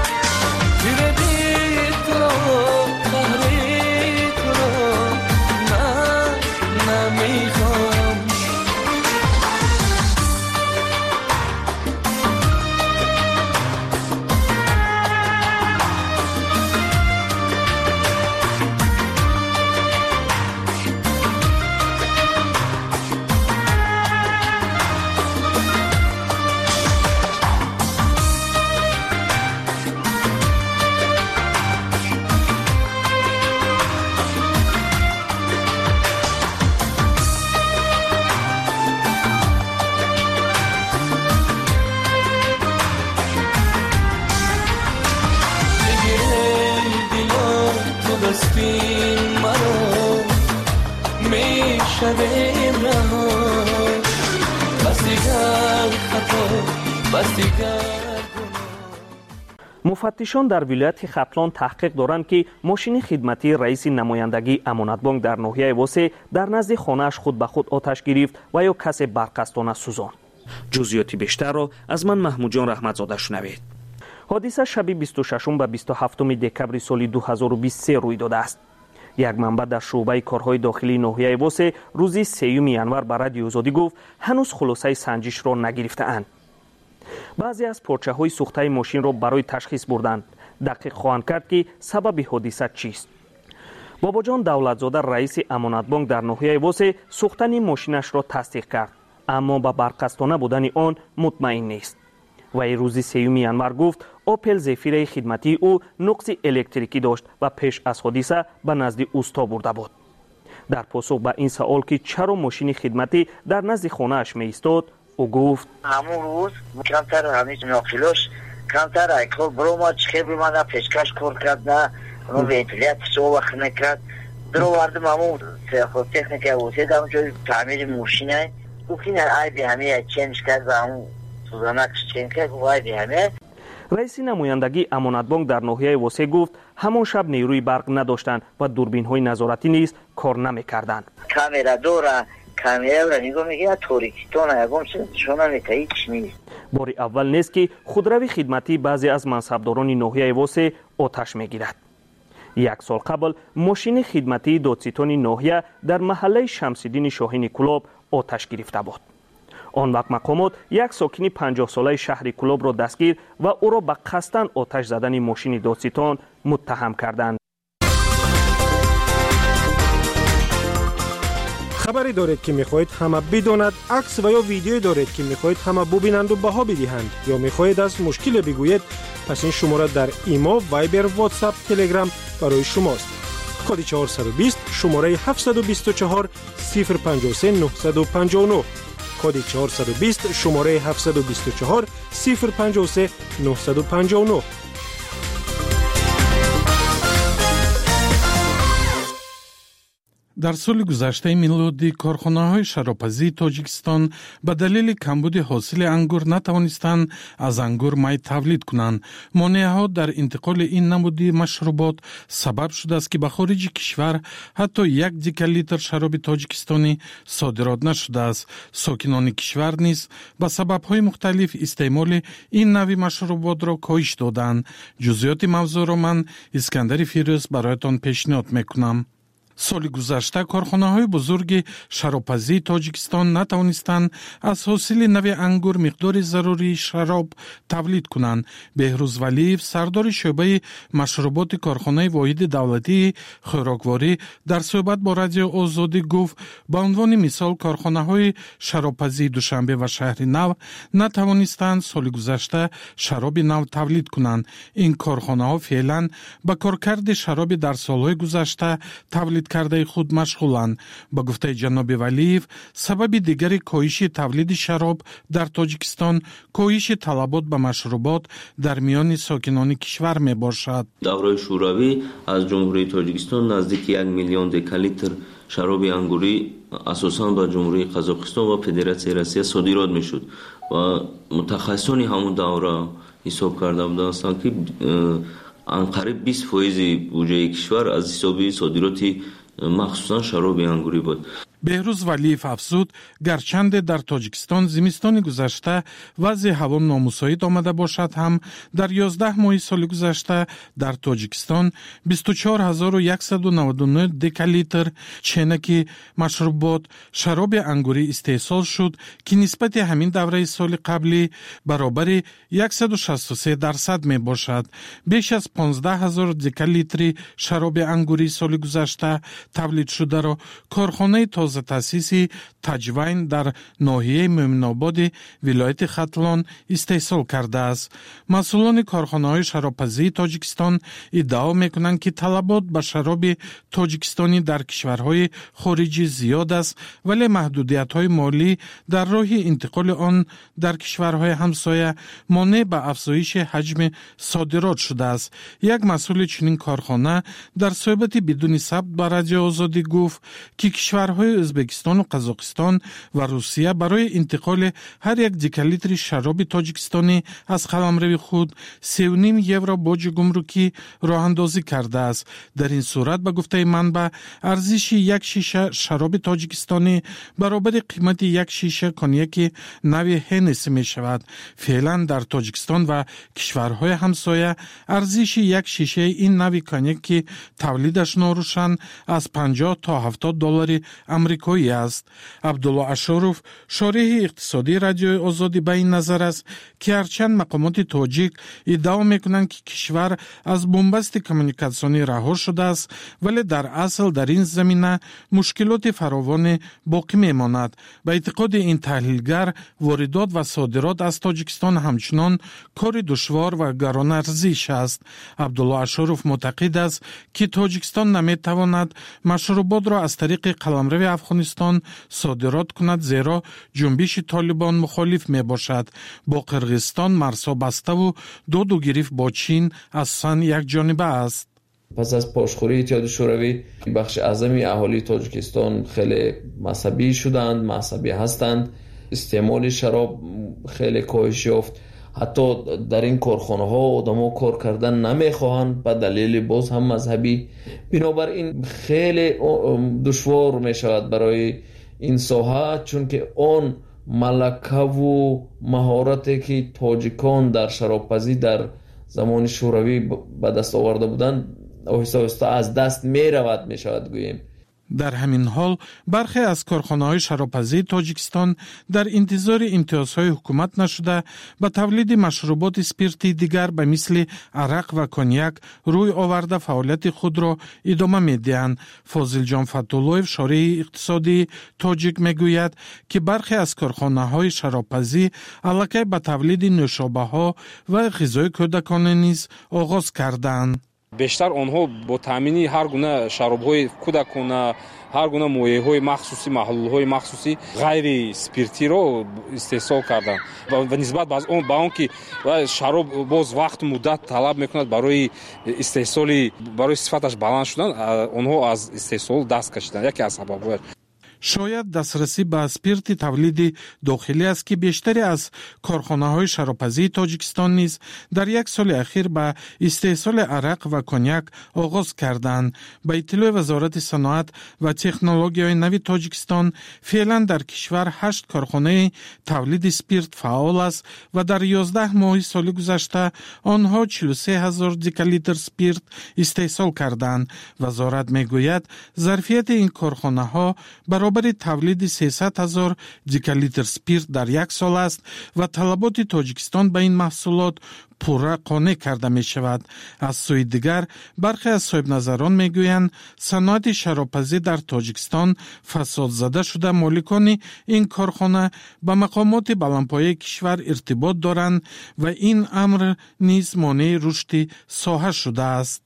مفتشان در ولایت ختلان تحقیق دارند که ماشین خدمتی رئیس نمایندگی امانتبانک در ناحیه واسه در نزد خانه‌اش خود به خود آتش گرفت و یا کسی برقصدانه سوزاند. جزئیات بیشتر را از من محمود جان رحمتزاده شنوید. حادثه شب 26 و 27 دکبر سال 2023 روی داده است. یک منبع در شعبه کارهای داخلی ناحیه واسه روز 3 ینور به رادیو آزادی گفت هنوز خلاصه سنجش را نگرفته‌اند. بعضی از پارچه‌های سوخته ماشین را برای تشخیص بردند. دقیق خواهند کرد که سبب حادثه چیست. باباجان دولتزاده رئیس امانتبانک در ناحیه واسه سوختن ماشینش را تصدیق کرد، اما به برقصدانه بودن آن مطمئن نیست. و روز 3 ینور گفت اوپل زفیر خدمتی او نقص الکتریکی داشت و پیش از حادثه به نزد اوستا برده بود. در پاسخ به این سوال که چرا ماشین خدمتی در نزد خانه‌اش می ایستاد، او گفت همون روز کمتر همیشه ناکیلوش کمتر ایکل بروما چخیر بیمانه پیشکش کار کرد نه اون وینتیلیت شو وقت نکرد درو واردم همون تکنیک اوسید همون جای تعمیر ماشینه گفتین ای به همه چنج کرد و اون سوزانکش چنج کرد و ای به همه. رئیس نمایندگی امانتبانک در ناحیه واسه گفت همان شب نیروی برق نداشتند و دوربین‌های نظارتی نیز کار نمی‌کردند. کامرا دورا کامرا را نگاه می‌کنه تاریکیتون یگم شما می‌تایی چی نیست. بار اول نیست که خودروی خدمتی بعضی از منصبداران ناحیه واسه آتش می‌گیرد. یک سال قبل ماشین خدمتی دادستان ناحیه در محله شمس‌الدین شاهین کلاب آتش گرفته بود. آن وقت مقامات یک ساکن 50 ساله شهر کلاب را دستگیر و او را به قصداً آتش زدن ماشین دادستان متهم کردند. خبری دارید که میخواهید همه بداند، عکس و یا ویدیویی دارید که میخواهید همه ببینند و بها بدهند یا میخواهید از مشکل بگویید، پس این شماره در ایما، وایبر، واتساپ، تلگرام برای شماست. کد 420 شماره 724 053 959 کد 420 شماره 724 053 959. در سال گذشته میلادی کارخانه‌های شرابپزی تاجیکستان به دلیل کمبود حاصل انگور نتوانستند از انگور می تولید کنند. مانع‌ها در انتقال این نمودی مشروبات سبب شده است که به خارج کشور حتی 1 دکالیتر شراب تاجیکستانی صادرات نشده است. ساکنان کشور نیز به سبب‌های مختلف استعمال این نوع مشروبات را کاهش دادند. جزئیات موضوع را من اسکندر فیروز برایتان پیشنهاد می‌کنم. سال گذشته کارخانه‌های بزرگ شرابپزی تاجیکستان نتوانستند از حاصل نو انگور مقدار ضروری شراب تولید کنند. بهروز ولیف سردار شعبه مشروبات کارخانه واحد دولتی خوراکواری در صحبت با رادیو آزادی گفت به عنوان مثال کارخانه‌های شرابپزی دوشنبه و شهر نو نتوانستند سال گذشته شراب نو تولید کنند. این کارخانه‌ها فعلا به کارکرد شراب در سال‌های گذشته تولید کرده خود مشغولند. با گفته جناب ولیف سبب دیگری کاهش تولید شراب در تاجیکستان کاهش طلبات به مشروبات در میان ساکنان کشور می باشد. دورای شوروی از جمهوری تاجیکستان نزدیک 1 میلیون دکالیتر شراب انگوری اساساً به جمهوری قزاقستان و فدراسیون روسیه صادرات میشد و متخصصان همون دوره حساب کرده بودند که قریب 20% بودجه کشور از حساب صادرات مخصوصا شراب انگوری بود. بهروز ولیف افزود گرچند در تاجیکستان زمستان گذشته وضع هوا نامساعد آمده باشد هم در 11 ماه سال گذشته در تاجیکستان 24199 دکالیتر چینک مشروبات شراب انگوری استحصال شد که نسبت همین دوره سال قبلی برابر 163% می باشد. بیش از 15000 دکالیتر شراب انگوری سال گذشته تولید شده را کارخانه تازه تأسیسی تجوین در ناحیه مومن‌آباد ولایت ختلان استحصال کرده است. مسئولان کارخانه‌های شرابپزی تاجیکستان ادعا می‌کنند که طلبات به شراب تاجیکستانی در کشورهای خارجی زیاد است ولی محدودیت‌های مالی در راه انتقال آن در کشورهای همسایه مانع به افزایش حجم صادرات شده است. یک مسئول چنین کارخانه در صحبت بدون ثبت با رادیو آزادی گفت که کشورهای ازبکستان و قزاقستان و روسیه برای انتقال هر 1 دکالیتر شراب تاجیکستانی از قلمرو خود 3.5 یورو باج گمرکی راه اندازی کرده است. در این صورت به گفته منبع ارزش 1 شیشه شراب تاجیکستانی برابر قیمت 1 شیشه کنیاک نو هنس می شود. فعلا در تاجیکستان و کشورهای همسایه ارزش 1 شیشه این نو کنیاک تولیدش ناروشن از 50 تا 70 دلار امریکایی است. عبدالله اشاروف شارح اقتصادی رادیو آزادی به این نظر است که هرچند مقامات تاجیک ادعا میکنند که کشور از بنبست کمیونیکاسیونی رها شده است ولی در اصل در این زمینه مشکلات فراوان باقی میماند. به اعتقاد این تحلیلگر واردات و صادرات از تاجیکستان همچنان کار دشوار و گران ارزش است. عبدالله اشاروف معتقد است که تاجیکستان نمیتواند مشروبات را از طریق قلمرو افغانستان صادرات کند زیرا جنبش طالبان مخالف می باشد. با قرغیزستان مرزها بسته و داد و گریفت با چین از سن یک جانبه است. پس از پاشخوری اتحاد شوروی بخش اعظمی اهالی تاجیکستان خیلی مذهبی شدند، مذهبی هستند. استعمال شراب خیلی کاهش یافت. حتی در این کارخانه ها آدم‌ها کار کردن نمیخواهند به دلیل باز هم مذهبی. بنابراین خیلی دشوار می شود برای این ساحه، چون که آن ملکه و مهارتی که تاجیکان در شرابپزی در زمان شوروی به دست آورده بودند آهسته آهسته از دست می رود می شود گوییم. در همین حال برخی از کارخانه‌های شرابپزی تاجیکستان در انتظار امتیازهای حکومت نشده به تولید مشروبات اسپریتی دیگر به مثل عرق و کنیاک روی آورده فعالیت خود را ادامه می‌دهند. فاضل جان فتولویف شارح اقتصادی تاجیک میگوید که برخی از کارخانه‌های شرابپزی الکی به تولید نوشابه‌ها و غذای کودکان نیز آغاز کردند. بیشتر آنها با تامین هر گونه شراب‌های کودکانه، هر گونه مویه‌های مخصوصی، محلول‌های مخصوصی غیر اسپریتی را استحصال کردند و نسبت به آن که شراب باز وقت مدت طلب می‌کند برای استحصال، برای صفتش بلند شدن، آنها از استحصال دست کشیدند. یکی از سبب‌ها شاید دسترسی به اسپریت تولید داخلی است که بیشتری از کارخانه‌های شرابپزی تاجیکستان نیز در یک سال اخیر به استحصال عرق و کنیاک آغاز کردند. به اطلاع وزارت صنعت و تکنولوژی‌های نوی تاجیکستان فعلا در کشور 8 کارخانه تولید اسپریت فعال است و در 11 ماه سال گذشته آنها 43,000 دکالیتر اسپریت استحصال کردند. وزارت میگوید ظرفیت این کارخانه‌ها برای تولید 300,000 دکالیتر اسپریت در یک سال است و طلبات تاجیکستان به این محصولات پورا قانع کرده می شود. از سوی دیگر برخی از صاحب نظران می گویند صنعت شرابپزی در تاجیکستان فساد زده شده. مالکان این کارخانه به مقامات بلندپایه کشور ارتباط دارند و این امر نیز مانع رشد ساحه شده است.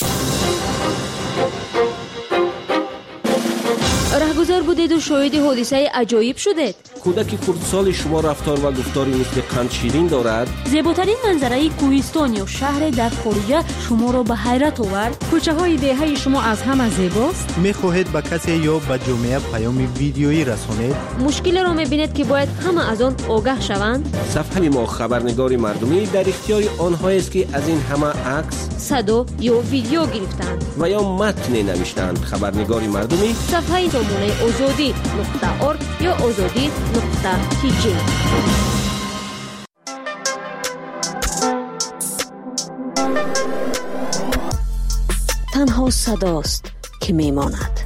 رهگذر بودید و شاهد حادثه عجایب شدید. کودک خردسال شما رفتار و گفتاری مثل قند شیرین دارد. زیباترین منظره کوهستان یا شهر در خارج شما را به حیرت آورد. کوچه های دهه شما از همه زیباست. می‌خواهید به کسی یا به جامعه پیام ویدیویی رسانید؟ مشکلی را می‌بینید که باید همه از آن آگاه شوند. صفحه ما خبرنگار مردمی در اختیار آنهایی است که از این همه عکس، صدا یا ویدیو گرفتند و یا متن نوشتند. خبرنگار مردمی صفحه نمونه azadi.org یا azadi.tj. تنها صداست که میماند.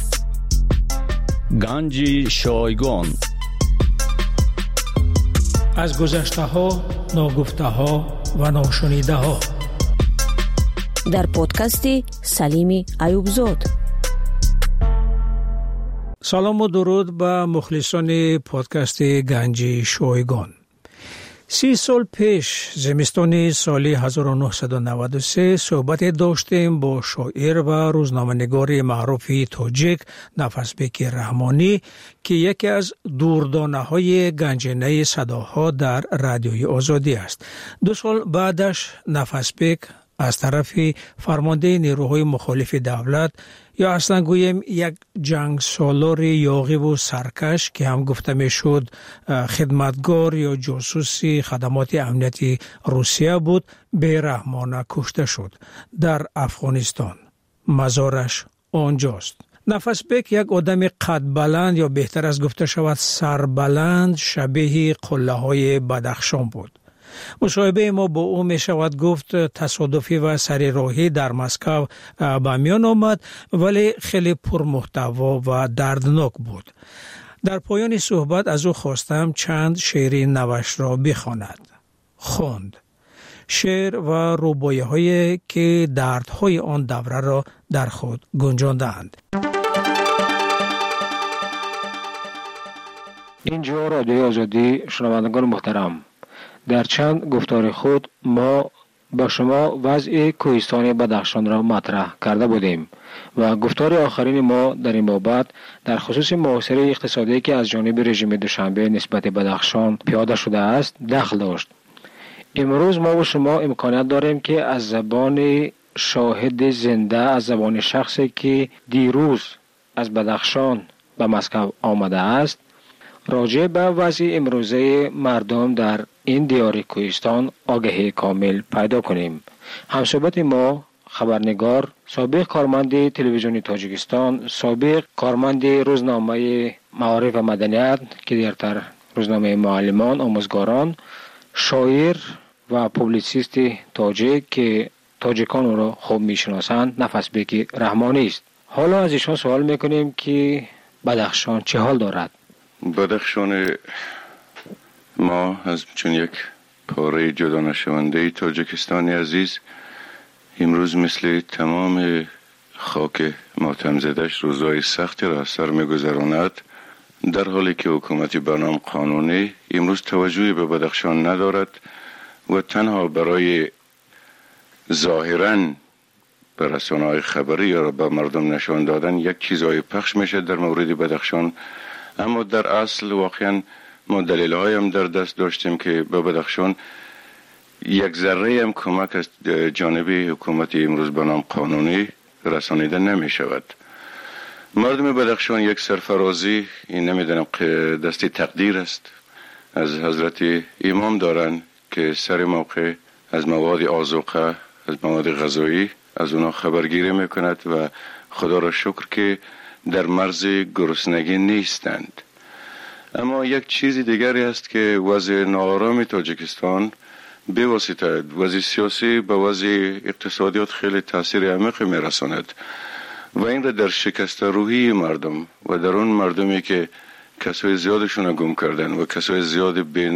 گنج شایگان از گذشته ها، ناگفته ها و ناشنیده ها در پادکست سلیم ایوبزاد. سلام و درود به مخلصان پادکست گنج شایگان. 30 سال پیش زمستان سال 1993 صحبت داشتیم با شاعر و روزنامه‌نگار معروف تاجیک نفسبک رحمانی که یکی از دوردانه‌های گنجینه صداها در رادیوی آزادی است. 2 سال بعدش نفسبک از طرف فرمانده نیروهای مخالف دولت یا اصلا گویم یک جنگ سالار یاغی و سرکش که هم گفته می شد خدمتگار یا جاسوس خدمات امنیتی روسیه بود، بی‌رحمانه کشته شد در افغانستان. مزارش آنجاست. نفسبک یک آدم قد بلند یا بهتر از گفته شود سربلند شبیه قله های بدخشان بود. مصاحبه ما با او می شود گفت تصادفی و سری راهی در مسکو به میان آمد، ولی خیلی پرمحتوا و دردناک بود. در پایان صحبت از او خواستم چند شعر نوشت را بخواند. خواند. شعر و رباعی هایی که دردهای آن دوره را در خود گنجاندند. اینجا رادیوی آزادی، شنوندگان محترم، در چند گفتار خود ما با شما وضع کوهستان بدخشان را مطرح کرده بودیم و گفتار آخرین ما در این بابت در خصوص محاصره اقتصادی که از جانب رژیم دوشنبه نسبت بدخشان پیاده شده است دخل داشت. امروز ما و شما امکانیت داریم که از زبان شاهد زنده از زبان شخصی که دیروز از بدخشان به مسکو آمده است راجع به وضع امروزه مردم در این دیار کوهستان آگاهی کامل پیدا کنیم. همصحبت ما خبرنگار، سابق کارمند تلویزیون تاجیکستان، سابق کارمند روزنامه معارف و مدنیت که دیرتر روزنامه معلمان آموزگاران، شاعر و پوبلیسیست تاجیک که تاجیکان او را خوب میشناسند، نفس بیک رحمانی است. حالا از ایشان سوال میکنیم که بدخشان چه حال دارد؟ بدخشان ما از چون یک پاره جدا نشونده تاجیکستانی عزیز امروز مثل تمام خاک ماتم زدش روزهای سختی را سر میگذراند، در حالی که حکومت بنام قانونی امروز توجهی به بدخشان ندارد و تنها برای ظاهراً به رسانه‌های خبری یا به مردم نشان دادن یک چیزای پخش میشه در مورد بدخشان، اما در اصل واقعاً ما دلیل‌های هم در دست داشتیم که به بدخشان یک ذره هم کمک از جانب حکومت امروز به نام قانونی رسانیده نمی شود. مردم بدخشان یک سرفرازی، این نمیدونم دستی تقدیر است، از حضرت امام دارن که سر موقع از مواد آذوقه، از مواد غذایی از اونا خبرگیری میکند و خدا را شکر که در مرز گرسنگی نیستند. اما یک چیز دیگری است که وضع ناآرام تاجیکستان به واسطه وضع سیاسی به وضع اقتصادیات خیلی تاثیر عمیق میرساند و این را در شکست روحی مردم و در اون مردمی که کسای زیادشون را گم کردن و کسای زیاد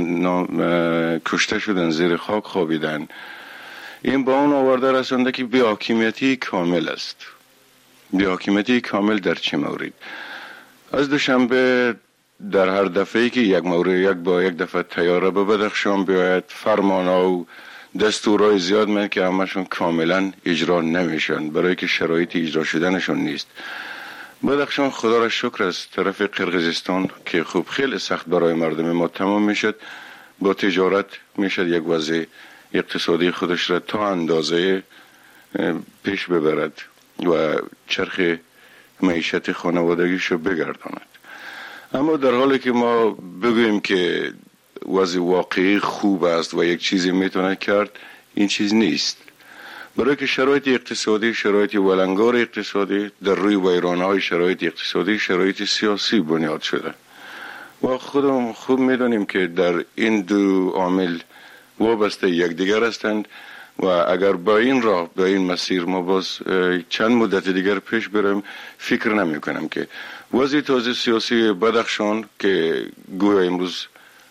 کشته شدن، زیر خاک خوابیدن، این با اون آورده رسانده که بی‌حاکمیتی کامل است. بی‌حاکمیتی کامل در چه مورد؟ از دوشنبه در هر دفعه‌ای که یک دفعه طیاره به بدخشان بیاید، فرمان‌ها و دستورهای زیاد میاد که همشون کاملا اجرا نمیشن برای که شرایط اجرا شدنشون نیست. بدخشان خدا را شکر از طرف قرقیزستان که خوب خیلی سخت برای مردم ما تمام میشد، با تجارت میشد یک وضع اقتصادی خودش را تا اندازه پیش ببرد و چرخ معیشت خانوادگیش رو بگرداند. اما در حالی که ما بگوییم که وضع واقعی خوب است و یک چیزی میتونه کرد، این چیز نیست. برای که شرایط اقتصادی، شرایط ولنگار اقتصادی در روی ویرانهای شرایط اقتصادی، شرایط سیاسی بنیاد شده و خودمون خوب میدونیم که در این دو عامل وابسته یکدیگر هستند و اگر با این راه، با این مسیر ما باز چند مدت دیگر پیش بریم، فکر نمی کنم که وضع تازه سیاسی بدخشان که گویا امروز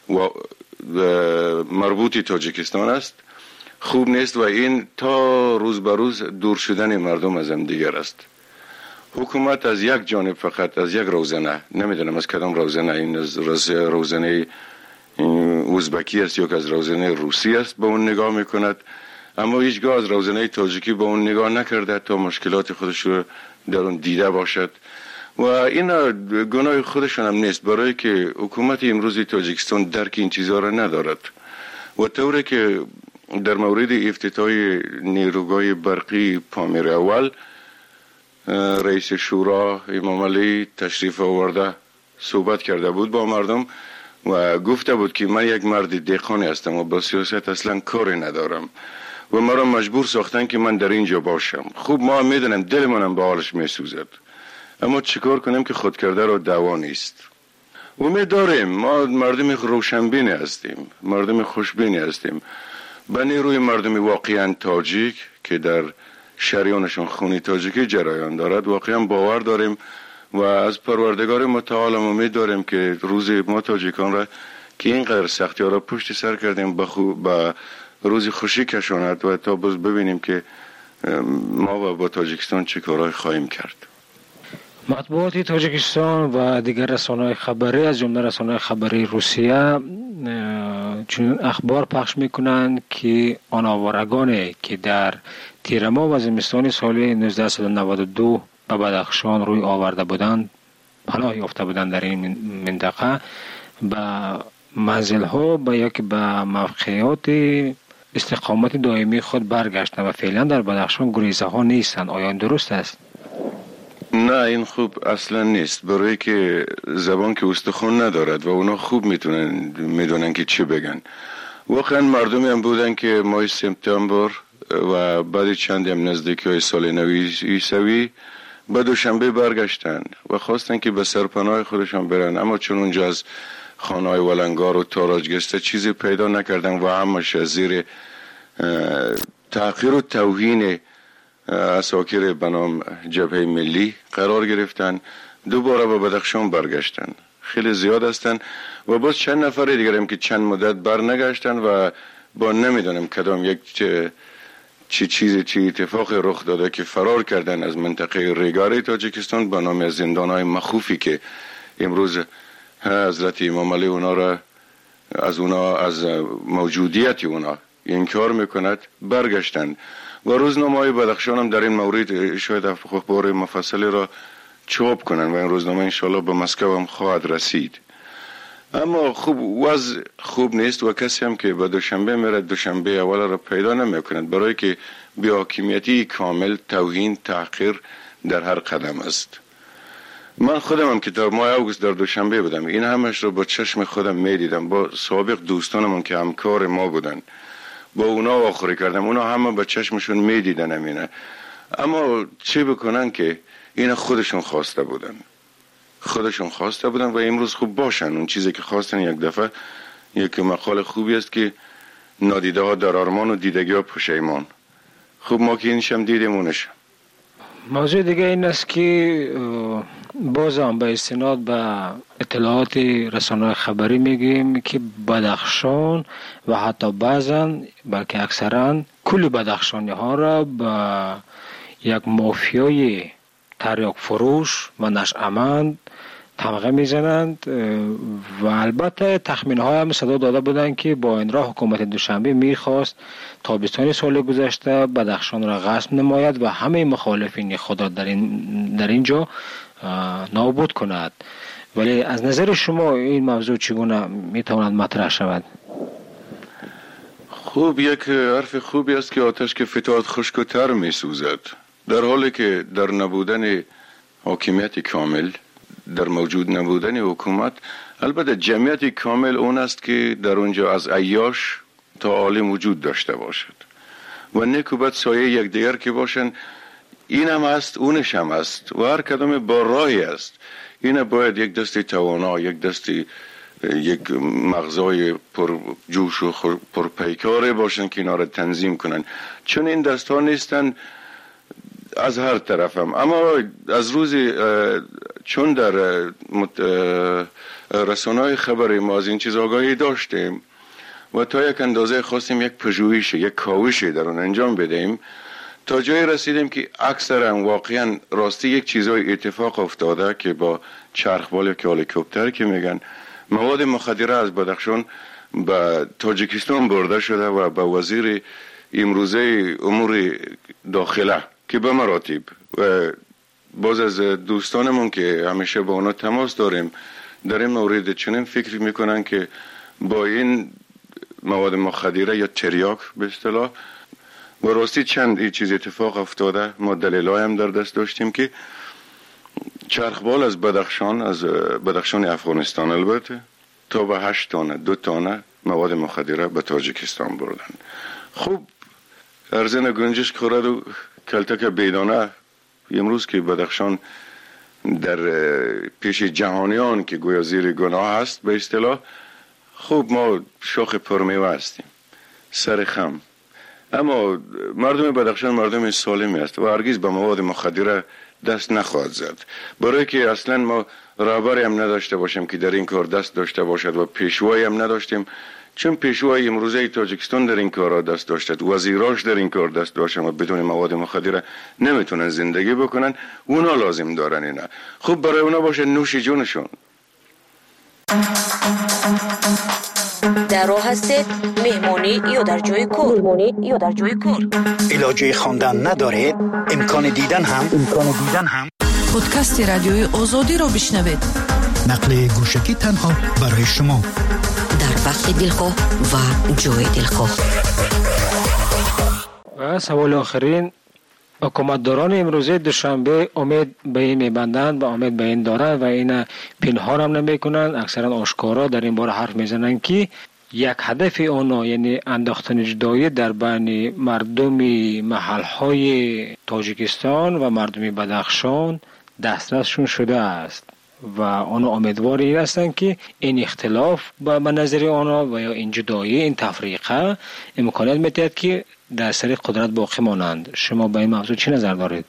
مربوط تاجیکستان است خوب نیست و این تا روز به روز دور شدن مردم از هم دیگر است. حکومت از یک جانب فقط از یک روزنه، نمیدونم از کدام روزنه، این از روزنه ازبکی است یا از روزنه روسی است، به اون نگاه میکند، اما هیچگاه از روزنه تاجیکی به اون نگاه نکرده تا مشکلات خودش رو در اون دیده باشد و این گناه خودشون هم نیست، برای که حکومت امروز تاجیکستان درک این چیزها را ندارد و طوری که در مورد افتتاح نیروگاه برقی پامیر اول رئیس شورا امام علی تشریف آورده صحبت کرده بود با مردم و گفته بود که من یک مرد دهقانی هستم و با سیاست اصلا کاری ندارم و مرا مجبور ساختن که من در اینجا باشم. خوب ما هم میدونم دلمونم به حالش میسوزد، اما چیکار کنیم که خود کرده را دوا نیست. امید داریم، ما مردم روشنبینی هستیم، مردم خوشبینی هستیم، به نیروی مردم واقعا تاجیک که در شریانشون خونی تاجیکی جریان دارد واقعا باور داریم و از پروردگار متعال امید داریم که روز ما تاجیکان را که اینقدر سختی ها را پشت سر کردیم به روز خوشی کشاند و تا باز ببینیم که ما و با تاجیکستان چه کارهای خواهیم کرد. مطبوعات تاجیکستان و دیگر رسانه‌های خبری از جمله رسانه‌های خبری روسیه چون اخبار پخش میکنند که آن آوارگانی که در تیر ماه و زمستان سال 1992 به بدخشان روی آورده بودند، پناه یافته بودند در این منطقه، به منزل ها به موقعیت استقامت دائمی خود برگشتند و فعلا در بدخشان گریزه ها نیستند. آیا این درست است؟ نه، این خوب اصلا نیست، برای که زبان که استخوان ندارد و اونا خوب میدونن که چی بگن. واقعا مردمی هم بودن که ماه سپتامبر و بعد چند هم نزدیکی های سال نوی عیسوی به دوشنبه برگشتن و خواستن که به سرپناه خودشان برن، اما چون اونجا از خانه‌های ولنگار و تاراجگسته چیزی پیدا نکردن و همش زیر تحقیر و توهین اساکر به نام جبهه ملی قرار گرفتن، دوباره به بدخشان برگشتن. خیلی زیاد هستن و باز چند نفر دیگر هم که چند مدت برنگشتن و با نمیدونم کدام یک چی اتفاق رخ داده که فرار کردن از منطقه ریگاری تاجیکستان به نام زندان‌های مخوفی که امروز حضرت امام علی اونا را از موجودیت اونا انکار میکند، برگشتن. و روزنامه‌های بدخشان هم در این مورد شاید اخبار مفصلی را چاپ کنن و این روزنامه انشالله به مسکو هم خواهد رسید. اما وضع خوب نیست و کسی هم که به دوشنبه میره دوشنبه اول را پیدا نمیکند، برای که بی‌حاکمیتی کامل، توهین، تحقیر در هر قدم است. من خودم هم که در ماه اوگوست در دوشنبه بودم، این همش رو با چشم خودم میدیدم، با سابق دوستانم که همکار ما بودن با اونا آخری کردم، اونا همه با چشمشون میدیدن همینه. اما چی بکنن که اینا خودشون خواسته بودن و امروز خوب باشن اون چیزی که خواستن. یک دفعه یک مقال خوبی است که نادیده ها در آرمان و دیدگی ها پشیمان. خوب ما که اینشم دیدیم اونشم. موضوع دیگه این است که باز هم به استناد به اطلاعات رسانه‌های خبری میگیم که بدخشان و حتی بعضا بلکه اکثرا کل بدخشانی ها را به یک مافیای تریاک فروش و نشأمند تمغه میزنند و البته تخمین های هم صدا داده بودند که با این راه حکومت دوشنبه میخواست تابستان سال گذشته بدخشان را غصب نماید و همه مخالفین خود را در اینجا نابود کند. ولی از نظر شما این موضوع چگونه میتواند مطرح شود؟ خوب، یک حرف خوبی است که آتش که فتاد خشک و تر میسوزد. در حالی که در نبودن حاکمیت کامل، در موجود نبودن حکومت، البته جمعیت کامل اون است که در اونجا از عیاش تا عالم وجود داشته باشد و نکوبت سایه یک دیگر که باشن. این هم است، اونش هم است و هر کدام با راهی است. این باید یک دستی توانا، یک مغزای پر جوش و پر پیکاره باشن که اینا را تنظیم کنن، چون این دستا نیستن از هر طرف هم. اما از روزی چون در رسانه‌های خبری ما از این چیز آگاهی داشتیم و تا یک اندازه خواستیم یک پژوهش، یک کاوشی در اون انجام بدیم، تا جایی رسیدیم که اکثرا واقعا راستی یک چیزای اتفاق افتاده که با چرخبال که هلیکوپتر که میگن مواد مخدره از بدخشان به تاجیکستان برده شده و به وزیر امروزه امور داخله که به مراتب و باز از دوستانمون که همیشه با اونا تماس داریم در این مورد چنین فکر میکنن که با این مواد مخدره یا تریاک به اصطلاح و راستی چند چیز اتفاق افتاده. ما دلایل هم در دست داشتیم که چرخبال از بدخشان افغانستان البته تا به 8 تانه 2 تانه مواد مخدره به تاجیکستان بردن. خوب ارزن گنجش خورد و کلتک بیدانه امروز که بدخشان در پیش جهانیان که گویا زیر گناه هست به اصطلاح، خوب ما شاخ پرمیوه هستیم، سر خم. اما مردم بدخشان مردم سالمی است و هرگز به مواد مخدره دست نخواهد زد، برای که اصلا ما رهبری هم نداشته باشیم که در این کار دست داشته باشد و پیشوایی هم نداشتیم، چون پیشوای امروزه تاجیکستان در این کار دست داشتد، وزیراش در این کار دست داشتن و بدون مواد مخدره نمیتونن زندگی بکنن. اونا لازم دارن اینا. خوب برای اونا باشه نوش جونشون. در راه هستید مهمانی یا در جای کار. علاجه خواندن ندارید؟ امکان دیدن هم پادکست رادیوی آزادی را بشنوید. نقل گوشکی تنها برای شما. در وقت دلخواه و جای دلخواه. و سوال آخرین، حکومتداران امروزه دوشنبه امید به این میبندند و امید به این دارند و این پنهان هم نمیکنند، اکثرا آشکارا در این باره حرف میزنند که یک هدف آنها یعنی انداختن جدایی در بین مردم محلهای تاجیکستان و مردم بدخشان دسترسشون شده است و آنها امیدوار این هستند که این اختلاف به نظر آنها و یا این جدایی، این تفریقه امکانات میتید که در سر قدرت باقی مانند. شما به این موضوع چی نظر دارید؟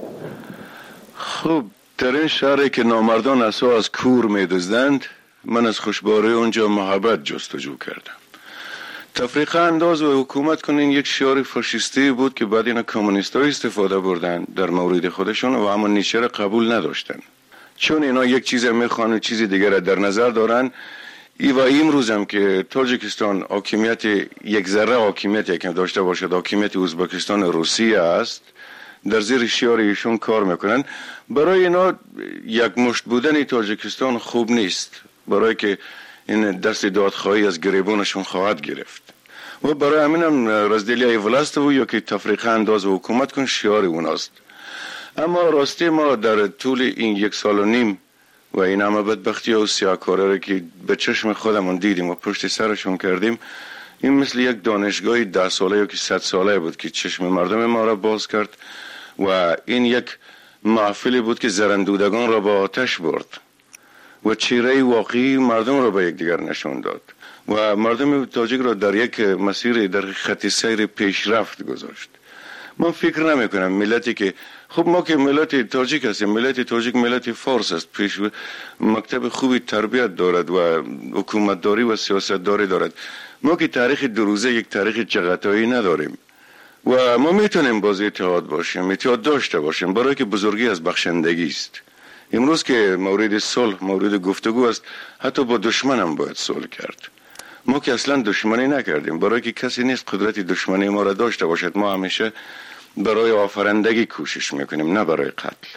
خب در این شهری که نامردان اسا از کور میدزدند، من از خوشباری اونجا محبت جستجو کردم. تفریقه انداز و حکومت کنین یک شعار فاشیستی بود که بعد اینا کمونیست‌ها استفاده بردن در مورد خودشون و اما نیچه را قبول نداشتن، چون اینا یک چیز میخوان و چیز دیگر را در نظر دارن. و امروز هم که تاجیکستان حاکمیت یک ذره حاکمیت که داشته باشد، حاکمیت ازبکستان روسیه است، در زیر شعار ایشون کار میکنن. برای اینا یک مشت بودن تاجیکستان خوب نیست، برای که این دست دادخواهی از گریبانشون خواهد گرفت و برای همین هم رزدیلی ولست و یا که تفریقه انداز و حکومت کن شعار اوناست. اما راستی ما در طول این 1.5 سال و این همه بدبختی و سیاهکاری را که به چشم خودمون دیدیم و پشت سرشون کردیم، این مثل یک دانشگاه 10 ساله یا که 100 ساله بود که چشم مردم ما را باز کرد و این یک محفلی بود که زرندودگان را با آتش برد و چهره واقعی مردم را به یک دیگر نشان داد و مردم تاجیک را در یک مسیر در خط سیر پیشرفت گذاشت. من فکر نمی کنم ملتی که خب ما که ملت تاجیک هستیم، ملت تاجیک ملت فارس است، پیش مکتب خوبی تربیت دارد و حکومتداری و سیاستداری دارد. ما که تاریخ دروزه یک تاریخ چغتایی نداریم و ما میتونیم باز اتحاد باشیم، اتحاد داشته باشیم، برای که بزرگی از بخشندگی است. امروز که مورد صلح، مورد گفتگو است، حتی با دشمن هم باید صلح کرد. ما که اصلا دشمنی نکردیم، برای که کسی نیست قدرت دشمنی ما را داشته باشد. ما همیشه برای آفرندگی کوشش میکنیم، نه برای قتل.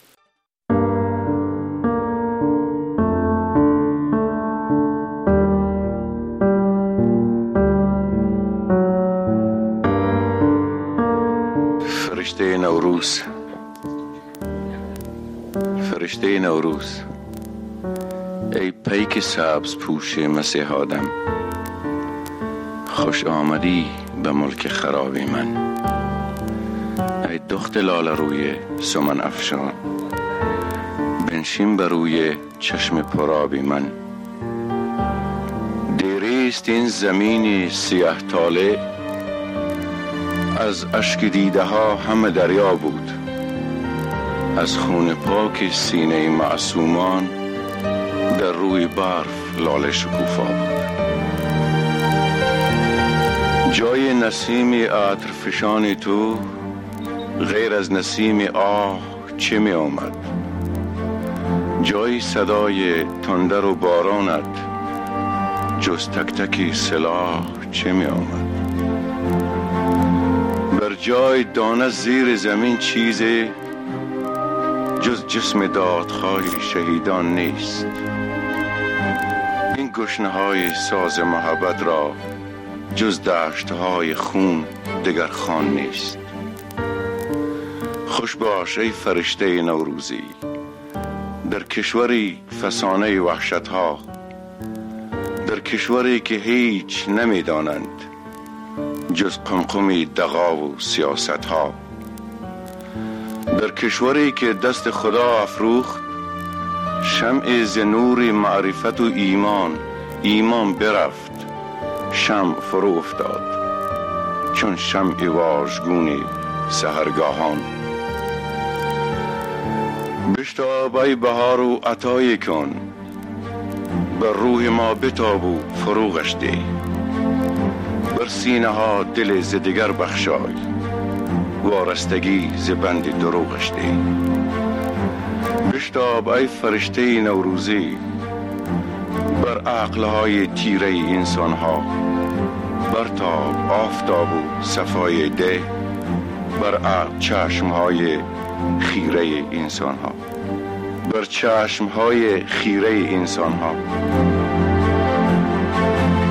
فرشته نوروز، فرشته نوروز، ای پیک سبز پوش مسیح آدم، خوش آمدی به ملک خرابی من. ای دخت لاله روی سمن افشان، بنشین بر روی چشم پرابی من. دیریست این زمین سیاه طالع، از اشک دیده ها همه دریا بود، از خون پاک سینه معصومان در روی برف لاله شکوفا بود. جای نسیم عطر فشان تو غیر از نسیم آه چه می آمد؟ جای صدای تندر و بارانت جز تک تکی سلاح چه می آمد؟ بر جای دانه زیر زمین چیزی جز جسم دادخواه شهیدان نیست. این گشنه‌های ساز محبت را جز دشت‌های خون دگر خان نیست. خوش باش ای فرشته نوروزی، در کشوری فسانه وحشت‌ها، در کشوری که هیچ نمی‌دانند جز قمقم دغا و سیاست‌ها، در کشوری که دست خدا افروخت شمع ز نور معرفت و ایمان برفت، شمع فرو افتاد چون شمع واژگون سحرگاهان. بشتاب ای بهار و عطای کن، بر روح ما بتاب و فروغش ده، بر سینه ها دل ز دگر بخشای، وارستگی ز بند دروغش ده. بشتاب ای فرشته نوروزی، بر عقلهای تیره انسان ها، برتاب آفتاب و صفای ده، بر چشمهای خیره انسان ها، بر چشمهای خیره انسان ها.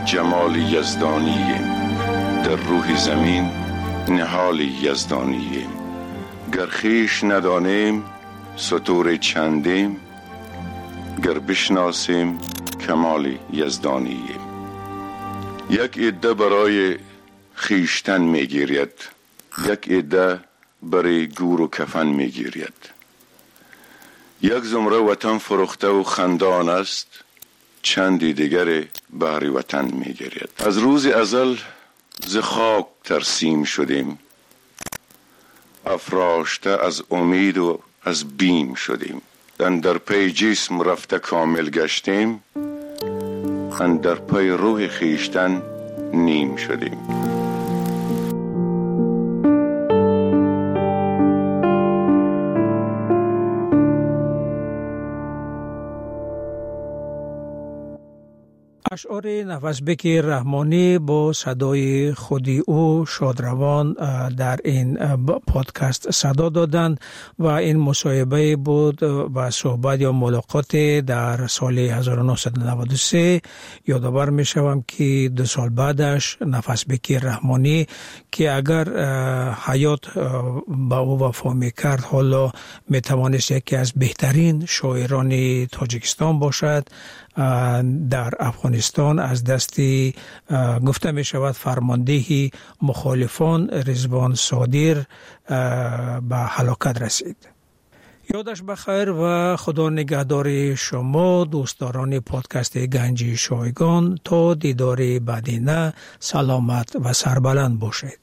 جمال یزدانیم، در روح زمین نهال یزدانیم. گر خویش ندانیم ستور چندیم، گر بشناسیم کمال یزدانیم. یک عده برای خویشتن میگیرید، یک عده برای گور و کفن میگیرید. یک زمره وطن فروخته و خندان است، چندی دیگر بهر وطن میگیرید. از روز ازل ز خاک ترسیم شدیم، افراشته از امید و از بیم شدیم. اندر پی جسم رفته کامل گشتیم، اندر پی روح خویشتن نیم شدیم. اشعار نفسبک رحمانی با صدای خودی او شادروان در این پادکست صدا دادند و این مصاحبه بود و صحبت یا ملاقات در سال 1993. یادآور می شوم که 2 سال بعدش نفسبک رحمانی که اگر حیات با او وفا می کرد حالا می توانست یکی از بهترین شاعران تاجیکستان باشد، در افغانستان از دستی گفته می شود فرماندهی مخالفان رضوان صادر به هلاکت رسید. یادش بخیر و خدا نگهدار شما دوستداران پادکست گنج شایگان. تا دیدار بعدینه سلامت و سربلند باشید.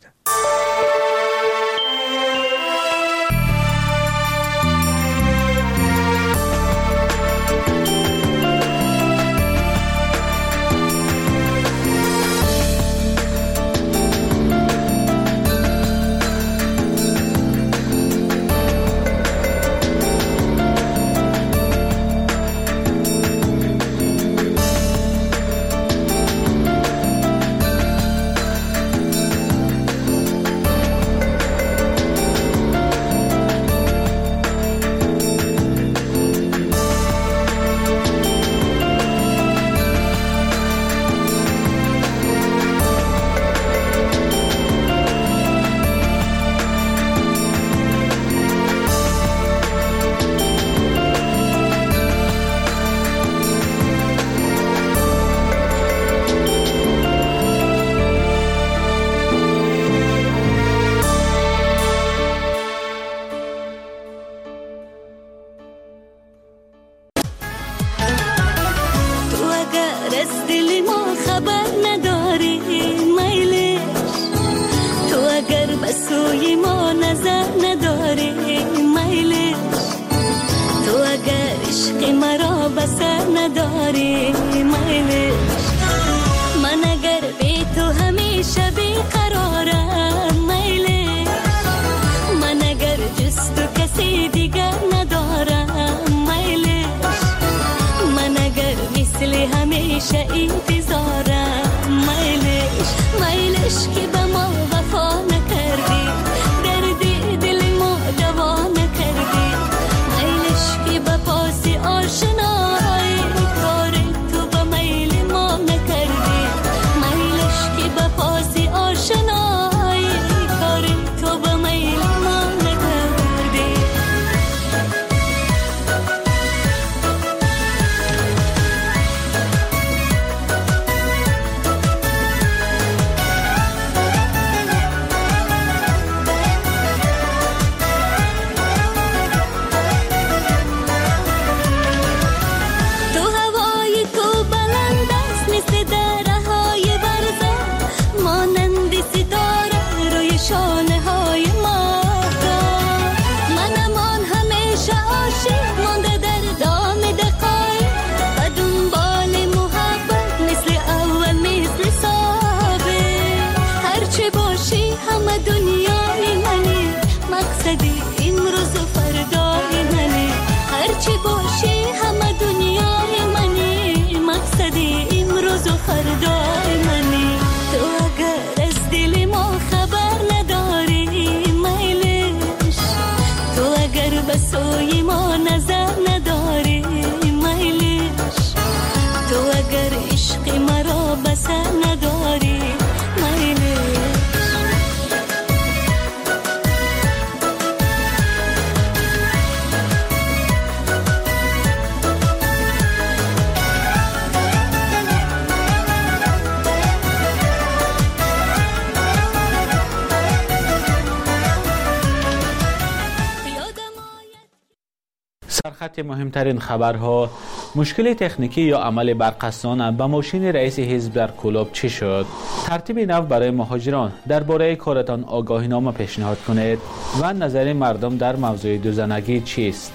بسوی ما سرخط مهمترین خبرها: مشکل تکنیکی یا عمل برقصدانه به ماشین رئیس حزب در کلوب چی شد؟ ترتیب نو برای مهاجران، درباره کارتان آگاهینامه پیشنهاد کنید و نظر مردم در موضوع دوزنگی چیست؟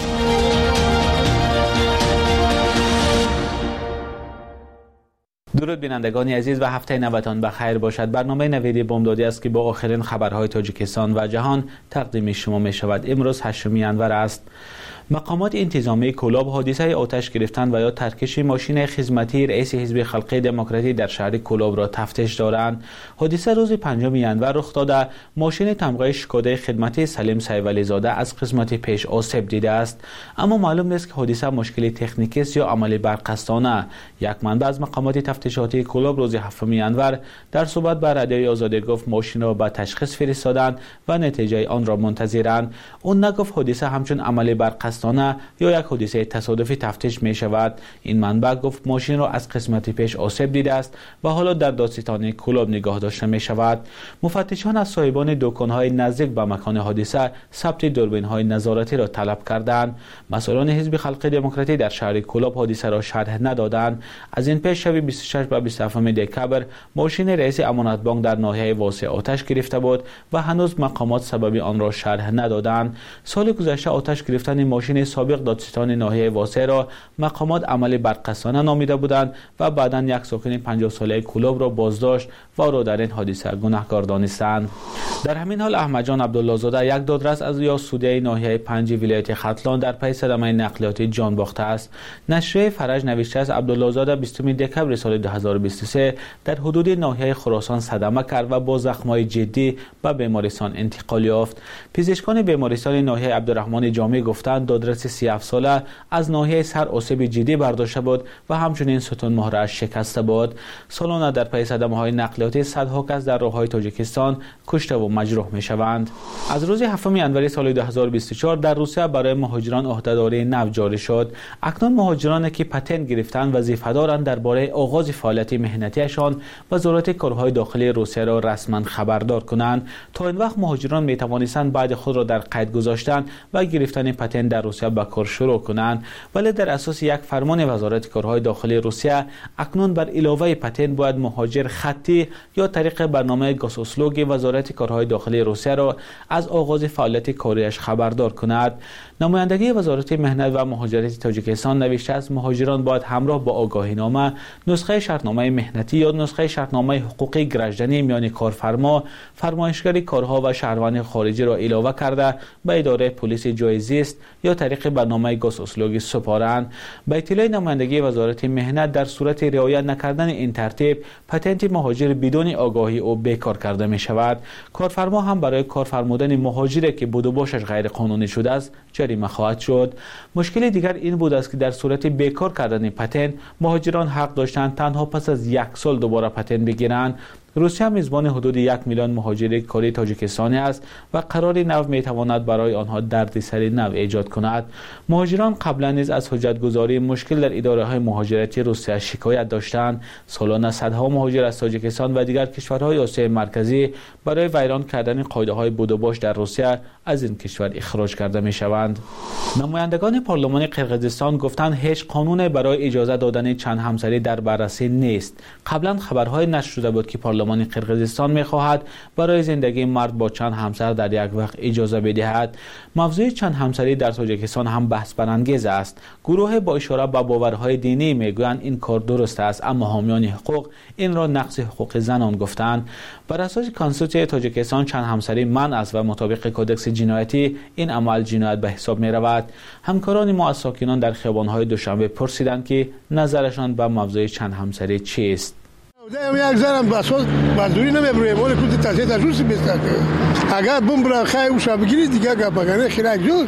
درود بینندگان عزیز و هفته نوتان بخیر باشد. برنامه نویدی بامدادی است که با آخرین خبرهای تاجیکستان و جهان تقدیم شما می شود. امروز 8 انور است. مقامات انتظامی کلوب حادثه آتش گرفتن و یا ترکش ماشین خدمتی رئیس حزب خلق دموکراتی در شهر کلوب را تفتیش دارند. حادثه روز 5 انور رخ داده. ماشین تمغه شکوده خدمتی سلیم سیولی زاده از قسمت پیش آسیب دیده است، اما معلوم نیست که حادثه مشکل تکنیکی است یا عمل برقصدانه. یک منبع از مقامات تفتیشاتی کلوب روز 7 انور در صحبت با رادیوی آزادی گفت ماشین را به تشخیص فرستادند و نتیجه آن را منتظرند. اون نگفت حادثه همچون عمل برقصدانه یا یک حادثه تصادفی تفتیش می شود. این منبع گفت ماشین را از قسمت پیش آسیب دیده است و حالا در دادستانی کلوب نگاه داشته می شود. مفتشان از صاحبان دکان‌های نزدیک به مکان حادثه ثبت دوربین‌های نظارتی را طلب کردند. مسئولان حزب خلق دموکراتی در شهر کلوب حادثه را شرح ندادند. از این پیش شب 26 و 27 دکبر ماشین رئیس امانت بانک در ناحیه واسع آتش گرفته بود و هنوز مقامات سبب آن را شرح ندادند. سال گذشته آتش گرفتن ماشین سابق دادستان ناحیه واسع را مقامات عمل برقصدانه نامیده بودند و بعداً یک ساکن 50 ساله کلوب را بازداشت و او را در این حادثه گناهکار دانستند. در همین حال احمد جان عبدالله زاده، یک دادرس از یاسوده ناحیه 5 ولایت ختلان، در پی صدمه نقلیاتی جان باخته است. نشریه فرج نوشته است عبدالله زاده 20 دکبر سال 2023 در حدود ناحیه خراسان صدمه کرد و با زخم‌های جدی به بیمارستان انتقال یافت. پزشکان بیمارستان ناحیه عبدالرحمن جامع گفتند دادرس 37 ساله از ناحیه سر آسیب جدی برداشته بود و همچنین ستون مهره شکسته بود. سالانه در پی صدمه‌های نقلیاتی صدها کس در راه‌های تاجیکستان کشته و مجروح می‌شوند. از روز 7 انور سال 2024 در روسیه برای مهاجران عهده‌داری نو جاری شد. اکنون مهاجرانی که پتنت گرفتند وظیفه دارند درباره آغاز فعالیت مهنتیشان وزارت کارهای داخلی روسیه را رسما خبردار کنند. تا این وقت مهاجران می‌توانستند بعد خود را در قید گذاشتن و گرفتن پتنت در روسیه به کار شروع کنند، ولی در اساس یک فرمان وزارت کارهای داخلی روسیه اکنون بر علاوه پتنت باید مهاجر خطی یا طریق برنامه گاسوسلوگ وزارت کارهای داخلی روسیه را از آغاز فعالیت کاریش خبردار کند. نمایندگی وزارت مهنت و مهاجرت تاجیکستان نوشته است مهاجران باید همراه با آگاهینامه، نسخه شرطنامه مهنتی یا نسخه شرطنامه حقوقی گرجدنی میان کارفرما، فرمایشگر کارها و شهروند خارجی را علاوه کرده به اداره پلیس جای زیست یا طریق برنامه گاسوسلوگ سپارند. به اطلاع نمایندگی وزارت مهنت در صورت رعایت نکردن این ترتیب پتنت مهاجر بدون آگاهی او بیکار کرده می شود. کارفرما هم برای کار فرمودن مهاجری که بود و باشش غیر قانونی شده است جریمه خواهد شد. مشکل دیگر این بود است که در صورت بیکار کردن پتنت مهاجران حق داشتند تنها پس از 1 سال دوباره پتنت بگیرند. روسیه میزبان حدود 1 میلیون مهاجر کاری تاجیکستانی است و قرار نو میتواند برای آنها دردسر نو ایجاد کند. مهاجران قبلا نیز از حجتگذاری مشکل در اداره‌های مهاجرتی روسیه شکایت داشتند. سالانه صدها مهاجر از تاجیکستان و دیگر کشورهای آسیای مرکزی برای ویران کردن قاعده‌های بود و باش در روسیه از این کشور اخراج کرده میشوند. نمایندگان پارلمان قرقیزستان گفتند هیچ قانون برای اجازه دادن چند همسری در بررسی نیست. قبلا خبرهای نشر شده بود که پارلمان قرقیزستان می‌خواهد برای زندگی مرد با چند همسر در یک وقت اجازه بدهد. موضوع چند همسری در تاجیکستان هم بحث برانگیز است. گروه با اشاره به باورهای دینی میگویند این کار درست است، اما حامیان حقوق این را نقض حقوق زنان گفتند. بر اساس کانستیتوسیون تاجیکستان چند همسری منع است و مطابق کدکس جنایتی این عمل جنایت به حساب می رود. همکاران ما از ساکنان در خیابان‌های دوشنبه پرسیدند که نظرشان به موضوع چند همسری چیست. یک زنم بساط مزدوری نمیبره مال کود تحصیل تجربه بیستن اگر بوم برای خیلی اوشا بگیرید دیگه گپاگانه خیلی جور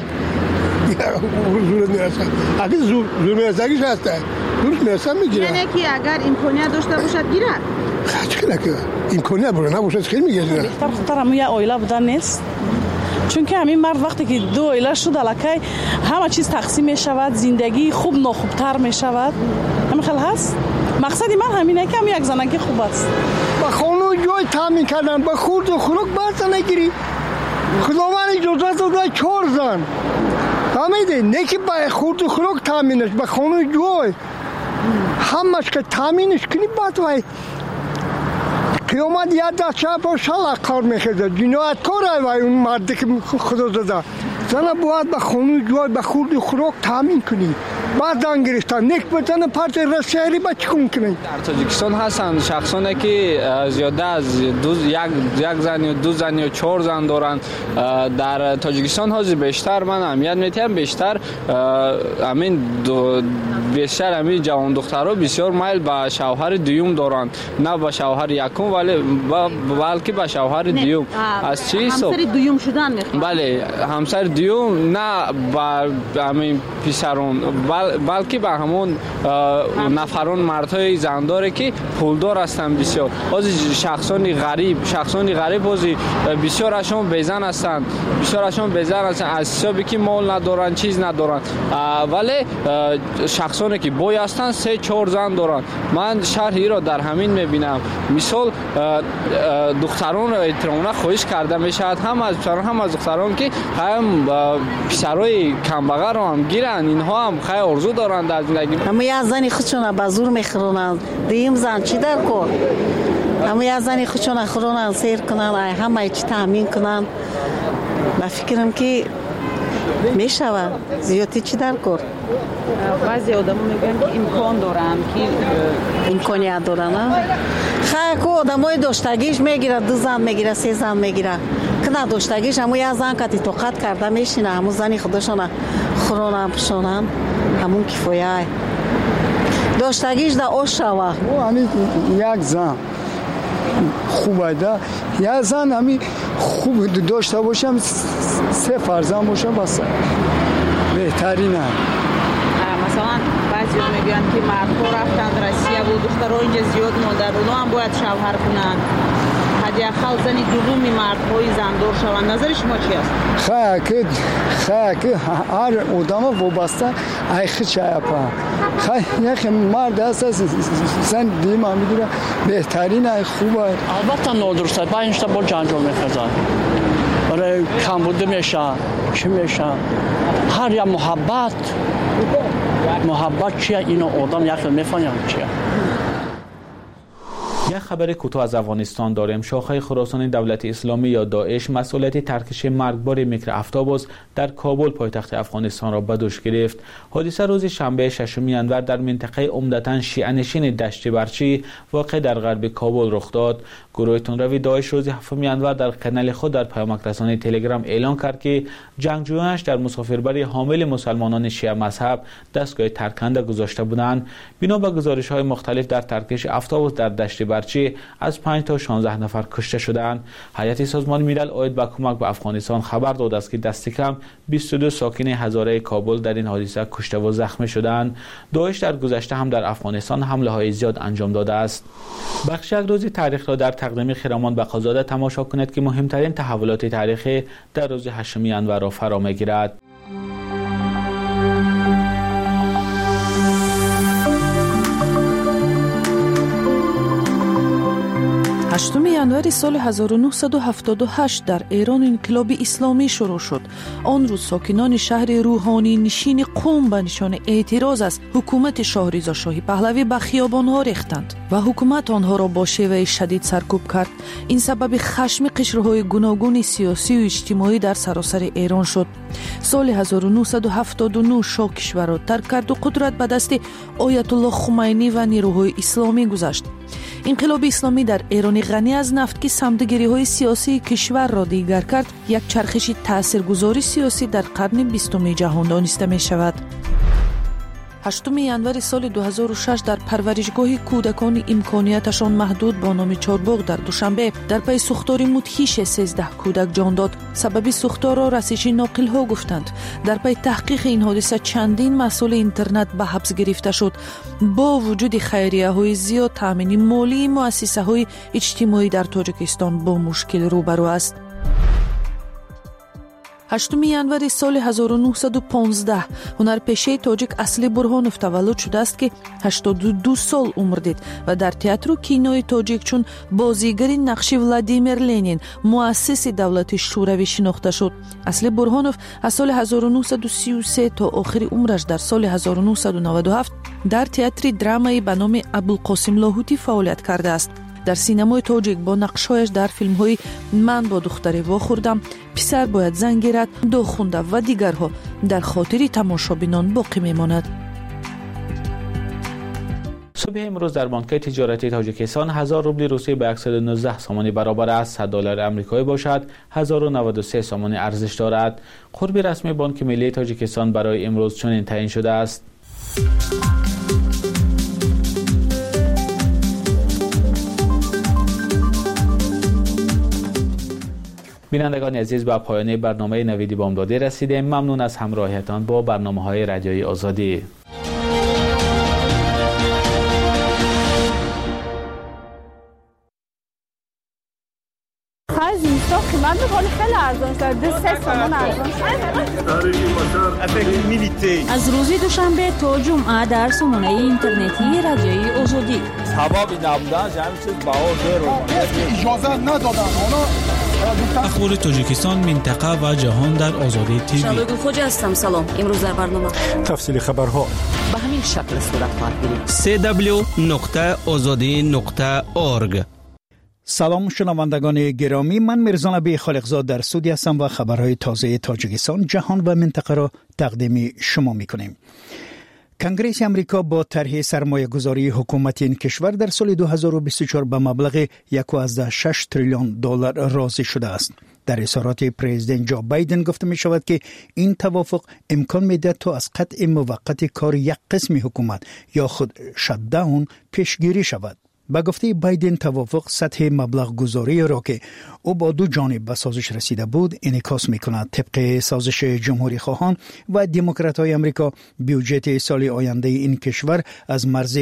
زور میرسن اگه زور میرسنگیش هسته درست میرسن میگیره یعنی که اگر امکانیت داشته باشد گیرد چه نکنه امکانیت برای نباشد خیلی میگیره بهتر خطر همون یه آیله بودن نیست چون که همین مرد وقتی که 2 آیله شد الکی همه چیز تقسیم می شود زندگی خوب ناخوبتر می شود همین خیلی هست مقصدی من همینه که هم یک زنگی خوب است با خانو جای تامین کردن با خورد و خلوک برسه نگیری خداوند اجازه داده 4 زن فهمیدی نه که با خورد و خوراک تامینش به خونه جوی همش که تامینش کنی بعد وای قیامت یاد داشته باشه کار میخواد جنایتکار وای اون مردی که خدا داده زن باید به خونه جوی به خورد و خوراک تامین کنی بعد دان گرفتن نیک بزنه پارت رسیاری با چیکون کنی در تاجیکستان هستند شخصانی که زیاده از یک زن یا دو زن یا 4 زن دارند. در تاجیکستان حاضر بیشتر من اهمیت میتیم بیشتر همین جوان دخترها بسیار میل به شوهر دوم دارند نه به شوهر یکم بلکه به شوهر دوم. از چی همسر دوم شدن میخوان؟ بله همسر دوم نه به همین پسران بلکه به همون نفران مردهای زنداره که پولدار هستند. بسیار از شخصانی غریب بازی بسیارشون بیزن هستند از حسابی که مال ندارن چیز ندارن ولی شخصانی که بوی هستند 3-4 زن دارن. من شرحی را در همین میبینم. مثال دختران را احترامانه خواهش کرده میشود هم از پسران هم از دختران که هم پسرای کمبغل را هم گیرن اینها هم خیلی آرزو دارند در زندگی. همه از زنی خودشون به زور میخورونند دیم زن چی در کن همه از زنی خودشون خورونند سیر کنند همه چی تامین کنند. من فکرم که میشود زیادی چی در کن بعضی آدم میگن که امکان دارن که امکانیت دارن خیلی که آدم های داشتگیش میگیره 2 زن میگیره 3 زن میگیره که نداشتگیش همون یک زن که توقت کرده میشینه همون زنی خودشون خورونن پشونن همون کفایه داشتگیش در آش شوه همین یک زن خوبه ده یک زن همین خوب داشته باشم 3 فرزند باشم بس بهترینه. مثلا بعضی ها میگن که مردها رفتند روسیه و دخترها اینجا زیاد ماندن اونا هم باید شوهر کنند حداقل زنی دومی مردهای زندار شوند. نظر شما چی است؟ خیلی که هر آدم وابسته ایخی چایپا یک مرد هست زن دیم هم میگیره بهترین ای خوبه. البته نادرسته 5 تا بار جنجال میخوزن برای کم بوده میشه چی میشه هر یا محبت چیه اینو آدم یک میفهمه چیه. یک خبر کوتاه از افغانستان داریم. شاخه خراسان دولت اسلامی یا داعش مسئولیت ترکش مرگبار میکروافیتابوس در کابل پایتخت افغانستان را به دوش گرفت. حادثه روز شنبه 6 انور در منطقه عمدتاً شیعه نشین دشت برچی واقع در غرب کابل رخ داد. گروه تندروی داعش روز 7 انور در کانال خود در پیامک رسانی تلگرام اعلان کرد که جنگجویانش در مسافربری حامل مسلمانان شیعه مذهب دستگاه ترکنده گذاشته بودند. بنا به گزارش‌های مختلف در ترکش افیتابوس در دشت برچی از 5 تا 16 نفر کشته شدند. هیئت سازمان ملل عاید به کمک به افغانستان خبر داد است که دست کم 22 ساکن هزاره کابل در این حادثه کشته و زخمی شدند. داعش در گذشته هم در افغانستان حمله‌های زیاد انجام داده است. بخش یک روز تاریخ را در تقدیم خیرامان بقازاده تماشا کنید که مهمترین تحولات تاریخی در روز 8 انور را فرا می‌گیرد. 8 январи соли 1978 дар Эрон инқилоби исломӣ шурӯъ шуд. Он рӯз сокинони шаҳри рӯҳонӣ нишини қум ба нишони эътироз аз ҳукумати Шоҳризо Шоҳи Паҳлавӣ ба хиёбонҳо рехтанд ва ҳукумат онҳоро бо шеваи шадид саркӯб кард. Ин сабаби хашми қишрҳои гуногуни сиёсию иҷтимоӣ дар саросари Эрон шуд. соли 1979 шоҳ кишварро тарк карду қудрат ба дасти Оятуллоҳ Хумайнӣ ва нирӯҳои исломӣ гузашт. инқилоби исломӣ дар эрони ғанӣ аз нафт ки самдигириҳои сиёсии кишварро дигар кард, як чархиши таъсиргузори сиёсӣ дар қарни 20 ҷаҳон дониста мешавад. 8 январи соли 2006 дар парваришгоҳи кӯдакони имконияташон маҳдуд бо номи Чорбоғ дар Душанбе дар пайи сӯхтори мудҳише 13 кӯдак ҷон дод. Сабаби сӯхторро расиши ноқилҳо гуфтанд. дар пайи таҳқиқи ин ҳодиса чандин масъули интернет ба ҳабс гирифта шуд. бо вуҷуди хайрияҳои зиёд таъмини молии муассисаҳои иҷтимоӣ дар Тоҷикистон бо мушкил рӯбарӯ аст. 8 январи соли 1915 ҳунарпешаи тоҷик Асли Бурҳонов таваллуд шудааст, ки 82 сол умр дид ва дар театру кинои тоҷик чун бозигари нақши Владимир Ленин, муассиси давлати шӯравӣ шинохта шуд. Асли Бурҳонов аз соли 1933 то охири умраш дар соли 1997 дар театри драмаи ба номи Абулқосим Лоҳутӣ фаъолият кардааст. дар синамои тоҷик бо нақшҳояш дар филмҳои Ман бо духтаре вохӯрдам, Писар бояд занг гирад, Дог хунда ва дигарҳо дар хотири тамошобинон боқӣ мемонад. صبح امروز در بانک تجارتی تاجیکستان 1000 روبل روسیه به 119 سومانی برابر است. 100 دلار آمریکایی باشد 1093 سومانی ارزش دارد. قرب رسمی بانک ملی تاجیکستان برای امروز چنین تعیین شده است. بینندگان عزیز، به پایان برنامه نویدی بامدادی رسیدیم. ممنون از همراهیتان با برنامه‌های رادیویی آزادی. من می‌خوام خیلی ارزان شد. 3 تومن ارزان شد. از روزی دوشنبه تا جمعه در سامانه اینترنتی رادیویی آزادی. سبب نبودن همین چیز باور رو اجازه ندادن. اخبار تاجیکستان، منطقه و جهان در آزادی تیوی. شبگون خوجا هستم. سلام. امروز در برنامه تفصیل خبرها به همین شکل صورت خواهد گرفت. www.azadi.org. سلام شنوندگان گرامی، من میرزا نبی خالقزاد در استودیو هستم و خبرهای تازه تاجیکستان، جهان و منطقه را تقدیم شما میکنیم. کنگره امریکا با طرح سرمایه‌گذاری حکومت این کشور در سال 2024 به مبلغ 1.6 تریلیون دلار راضی شده است. در اظهارات پرزیدنت جو بایدن گفته می شود که این توافق امکان میده تا از قطع موقت کار یک قسم حکومت یا خود شاتداون پیشگیری شود. با گفته بایدن توافق سطح مبلغ گذاری را که او با دو جانب به سازش رسیده بود انعکاس می‌کند. طبق سازش جمهوری خواهان و دموکرات‌های آمریکا، بودجه سال آینده این کشور از مرز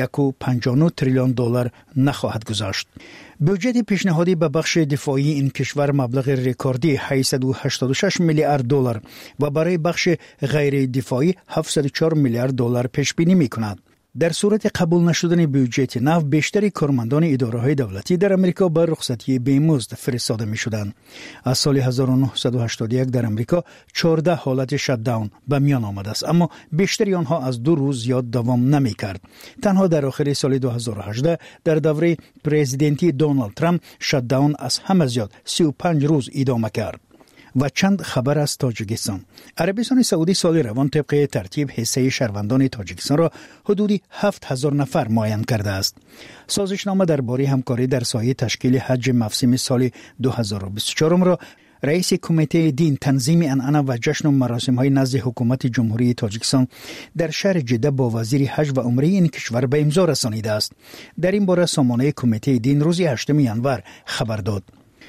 1.59 تریلیون دلار نخواهد گذشت. بودجه پیشنهادی به بخش دفاعی این کشور مبلغ رکوردی 886 میلیارد دلار و برای بخش غیر دفاعی 704 میلیارد دلار پیش بینی می‌کند. در صورت قبول نشدن بودجه نو، بیشتر کارمندان اداره‌های دولتی در آمریکا به رخصتی بیمزد فرستاده می‌شدند. از سال 1981 در آمریکا 14 حالت شاتداون به میان آمده است، اما بیشتر آنها از 2 روز زیاد دوام نمی‌کرد. تنها در آخر سال 2018 در دوره پرزیدنتی دونالد ترامپ شاتداون از همه زیاد 35 روز ادامه کرد. و چند خبر از تاجیکستان. عربستان سعودی سال روان طبق ترتیب حصه شهروندان تاجیکستان را حدودی 7000 نفر معین کرده است. سازشنامه درباره همکاری در سایه تشکیل حج موسم سال 2024 را رئیس کمیته دین، تنظیم عنعنه و جشن و مراسم‌های نزد حکومت جمهوری تاجیکستان در شهر جده با وزیر حج و عمره این کشور به امضا رسانیده است. در این باره سامانه کمیته دین روز 8 ینور خبر داد.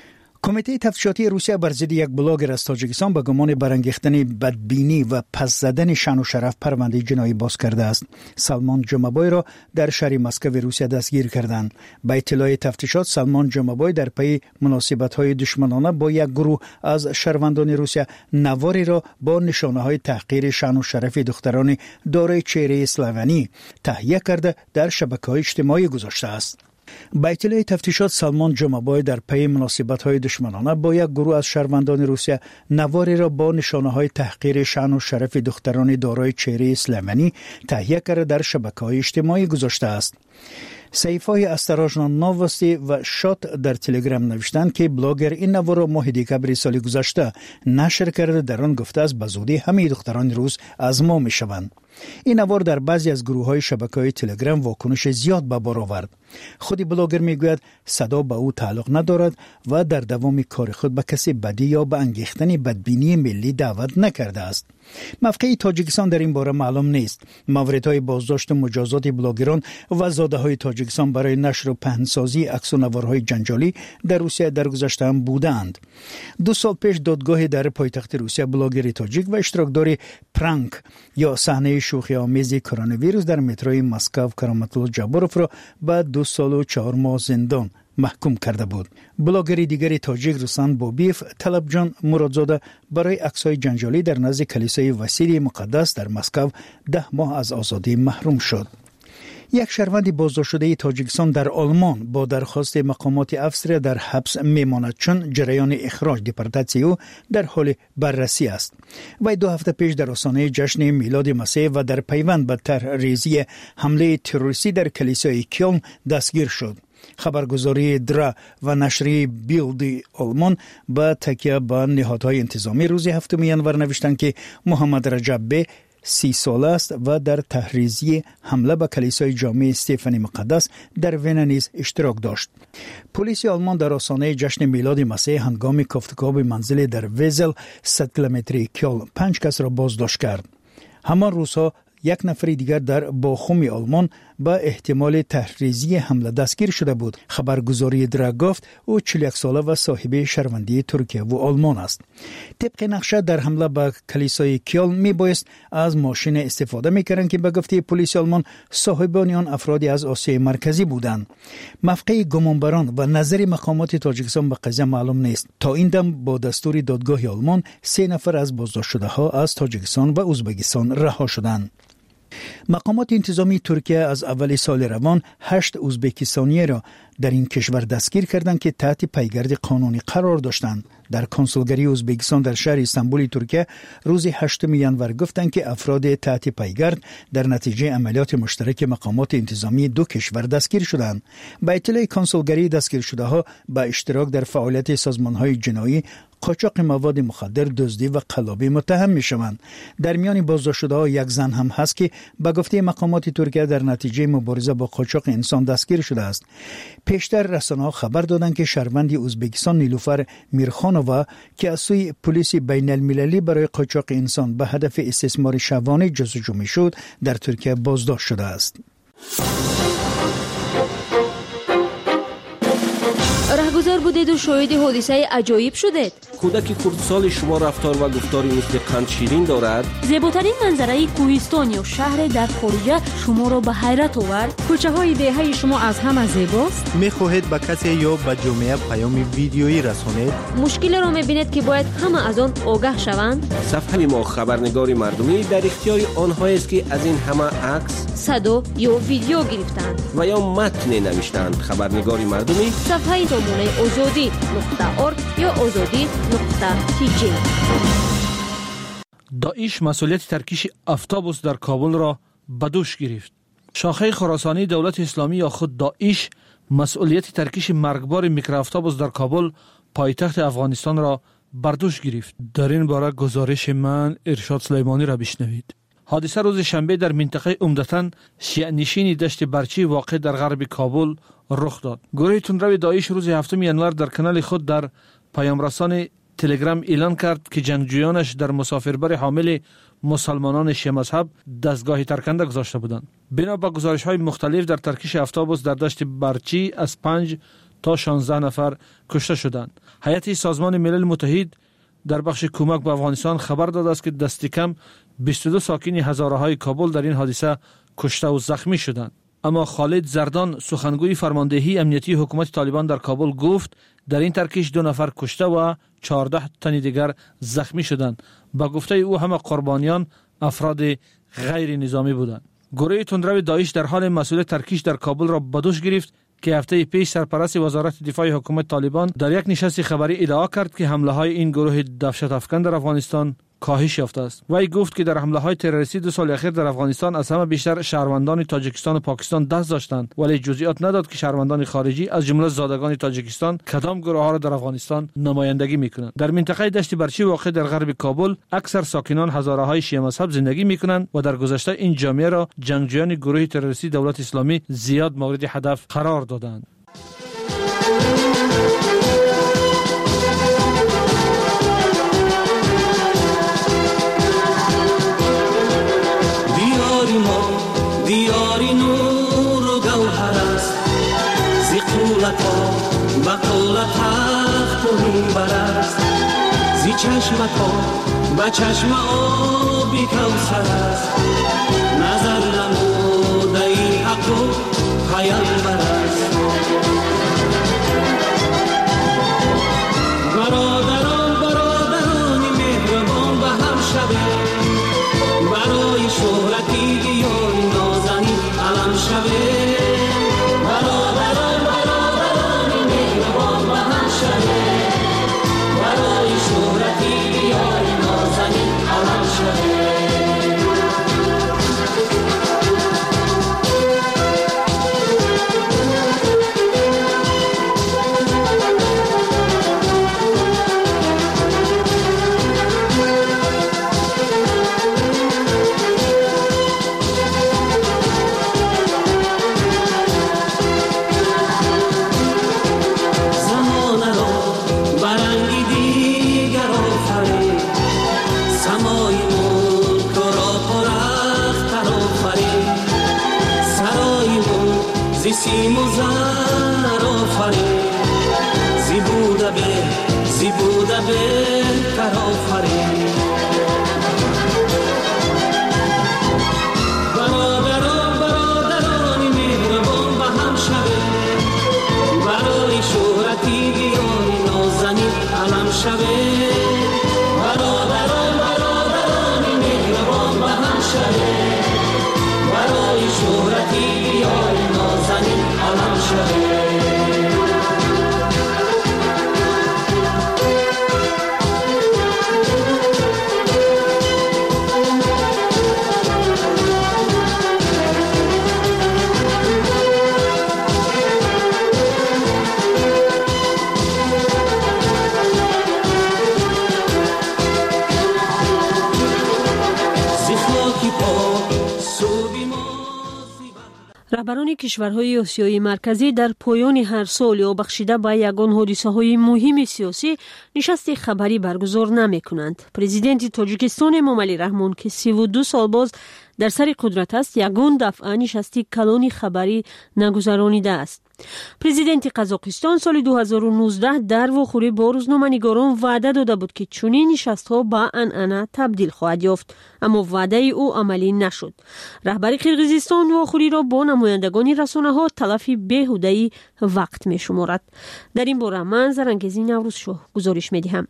کمیته تفتیشاتی روسیه بر ضد یک بلاگر از تاجیکستان به گمان برانگیختن بدبینی و پس زدن شان و شرف پرونده جنایی باز کرده است. سلمان جمعبای را در شهر مسکو روسیه دستگیر کردند. با اطلاع تفتیشات، سلمان جمعبای در پی مناسبت‌های دشمنانه با یک گروه از شهروندان روسیه نواری را با نشانه‌های تحقیر شان و شرف دختران دارای چهره اسلوونی تهیه کرده در شبکه‌های اجتماعی گذاشته است. با اطلاع تفتیشات، سلمان جمعبای در پی مناسبت‌های دشمنانه با یک گروه از شهروندان روسیه نواری را با نشانه‌های تحقیر شأن و شرف دختران دارای چهره اسلوونی تهیه کرده در شبکه‌های اجتماعی گذاشته است. صحیفه‌های استراژنا نووستی و شات در تلگرام نوشتند که بلاگر این نوار را ماه دکبر سال گذشته نشر کرده. در آن گفته است به زودی همه دختران روس از ما می‌شوند. این نوار در بعضی از گروه‌های شبکه‌های تلگرام واکنش زیاد به بار آورد. خود بلاگر میگوید صدا به او تعلق ندارد و در دوام کار خود به کسی بدی یا به انگیختن بدبینی ملی دعوت نکرده است. موقع تاجیکستان در این باره معلوم نیست. موردهای بازداشت مجازات بلاگران و زاده‌های تاجیکستان برای نشر و پهنسازی عکس و نوارهای جنجالی در روسیه در گذشته هم بودند. 2 سال پیش دادگاه در پایتخت روسیه بلاگر تاجیک و اشتراکدار پرانک یا صحنه شوخی آمیز کرونا ویروس در متروی مسکو کرامتولو جابروف را به 2 سال و 4 ماه زندان محکوم کرده بود. بلاگری دیگری تاجیک رسان بوبیف طلبجان مرادزاده برای عکس‌های جنجالی در نزد کلیسای وسیلی مقدس در مسکو 10 ماه از آزادی محروم شد. یک شهروند بازداشت شده تاجیکستان در آلمان با درخواست مقامات افسر در حبس میماند چون جریان اخراج دیپورتاسیون در حال بررسی است. وی 2 هفته پیش در آستانه جشن میلاد مسیح و در پیوند به طرحریزی حمله تروریستی در کلیسای کیلن دستگیر شد. خبرگزاری درا و نشریه بیلد آلمان با تکیه به نهادهای انتظامی روز 7 ینور نوشتند که محمد رجب به 30 ساله است و در تحریزی حمله به کلیسای جامع استفانی مقدس در وین نیز اشتراک داشت. پلیس آلمان در آستانه جشن میلاد مسیح هنگام کافتکاب منزل در وزل 100 کیلومتری کیل 5 کس را بازداشت کرد. همان روزها یک نفر دیگر در باخوم آلمان با احتمال تحریزی حمله دستگیر شده بود. خبرگزاری درا گفت او 41 ساله و صاحب شهروندی ترکیه و آلمان است. طبق نقشه در حمله به کلیسای کیلن میبایست از ماشین استفاده میکردند که به گفته پلیس آلمان صاحبان آن افرادی از آسیای مرکزی بودند. موقع گمانبران و نظر مقامات تاجیکستان به قضیه معلوم نیست. تا این دم با دستور دادگاه آلمان 3 نفر از بازداشت شده ها از تاجیکستان و ازبکستان رها شدند. مقامات انتظامی ترکیه از اول سال روان 8 ازبکستانی را در این کشور دستگیر کردند که تحت پیگرد قانونی قرار داشتند. در کنسولگری ازبکستان در شهر استانبول ترکیه روز 8 ینور گفتند که افراد تحت پیگرد در نتیجه عملیات مشترک مقامات انتظامی 2 کشور دستگیر شدند. به اطلاع کنسولگری دستگیر شده ها به اشتراک در فعالیت سازمان‌های جنایی، قاچاق مواد مخدر، دزدی و قلابی متهم می‌شوند. در میان بازداشت شده‌ها یک زن هم هست که به گفته مقامات ترکیه در نتیجه مبارزه با قاچاق انسان دستگیر شده است. پیشتر رسانه‌ها خبر دادند که شهروند ازبکستان نیلوفر میرخانووا که از سوی پلیس بین المللی برای قاچاق انسان به هدف استثمار شبانه جستجو می‌شد در ترکیه بازداشت شده است. رهگذر بودید و شاهد حادثه عجایب شدید. کودک خردسال شما رفتار و گفتاری مثل قند شیرین دارد. زیباترین منظره کوهستان یا شهر در خارج شما را به حیرت آورد. کوچه های دهه شما از همه زیباست. میخواهید به کسی یا به جامعه پیام ویدیویی رسانید؟ مشکل را میبینید که باید همه از آن آگاه شوند. صفحه ما خبرنگار مردمی در اختیار آنهایی است که از این همه عکس، صدا یا ویدیو گرفتند و یا متن نوشتند. خبرنگار مردمی صفحه سامانه azadi.org یا azadi.tj. داعش مسئولیت ترکیش اتوبوس در کابل را به دوش گرفت. شاخه خراسانی دولت اسلامی یا خود داعش مسئولیت ترکیش مرگبار میکرواتوبوس در کابل پایتخت افغانستان را بر دوش گرفت. در این باره گزارش من ارشاد سلیمانی را بشنوید. حادثه روز شنبه در منطقه عمدتاً شیعه نشین دشت برچی واقع در غرب کابل رخ داد. گروه تندرو داعش روز 7 ینور در کانال خود در پیامرسان تلگرام اعلان کرد که جنگجویانش در مسافربر حامل مسلمانان شیعه مذهب دستگاه ترکنده گذاشته بودند. بنا به گزارش‌های مختلف در ترکیش اتوبوس در دشت برچی از 5 تا 16 نفر کشته شدند. هیئت سازمان ملل متحد در بخش کمک به افغانستان خبر داده است که دست کم 22 ساکن هزاره‌های کابل در این حادثه کشته و زخمی شدند. اما خالد زردان سخنگوی فرماندهی امنیتی حکومت طالبان در کابل گفت در این ترکیش 2 نفر کشته و 14 تن دیگر زخمی شدند. با گفته او همه قربانیان افراد غیر نظامی بودند. گروه تندرو داعش در حال مسئولیت ترکیش در کابل را به دوش گرفت که هفته پیش سرپرست وزارت دفاع حکومت طالبان در یک نشست خبری ادعا کرد که حمله های این گروه دهشت افکن در افغانستان کاهش یافته است. وی گفت که در حمله های تروریستی 2 سال اخیر در افغانستان از همه بیشتر شهروندان تاجیکستان و پاکستان دست داشتند، ولی جزئیات نداد که شهروندان خارجی از جمله زادگان تاجیکستان کدام گروه ها را در افغانستان نمایندگی میکنند. در منطقه دشت برچی واقع در غرب کابل اکثر ساکنان هزاره های شیعه مذهب زندگی میکنند و در گذشته این جامعه را جنگجویان گروه تروریستی دولت اسلامی زیاد مورد هدف قرار دادند. دیاری نور و گوهر است زی قولتا بقول تخت و منبر است زی چشمتا به چشم آبی کوثر است نظر نموده این حق و پیامبر است سیم و زر آفرین زیبوده بهتر آفرین برادرانی مهربان به هم شوه برای شهرتی دیاری نازنین علم شوه برادرانی مهربان به هم شوه برای شهرتی دیاری نازنین علم شوه رهبران کشورهای آسیای مرکزی در پایان هر سال یا بخشیده به یگان حادثه‌های مهم سیاسی نشست خبری برگزار نمی‌کنند. پرزیدنت تاجیکستان امامعلی رحمان که 32 سال باز در سر قدرت است، یگان دفعه نشستی کلان خبری نگذرانیده است. پرزیدنت قزاقستان سال 2019 در واخوری با روزنامه‌نگاران وعده داده بود که چنین نشست‌ها به عنعنه تبدیل خواهد یافت، اما وعده او عملی نشد. رهبر قرقیزستان واخوری را با نمایندگان رسانه‌ها تلفی بیهوده‌ای وقت می‌شمارد. در این باره من زرنگزی نوروزشو گزارش می‌دهم.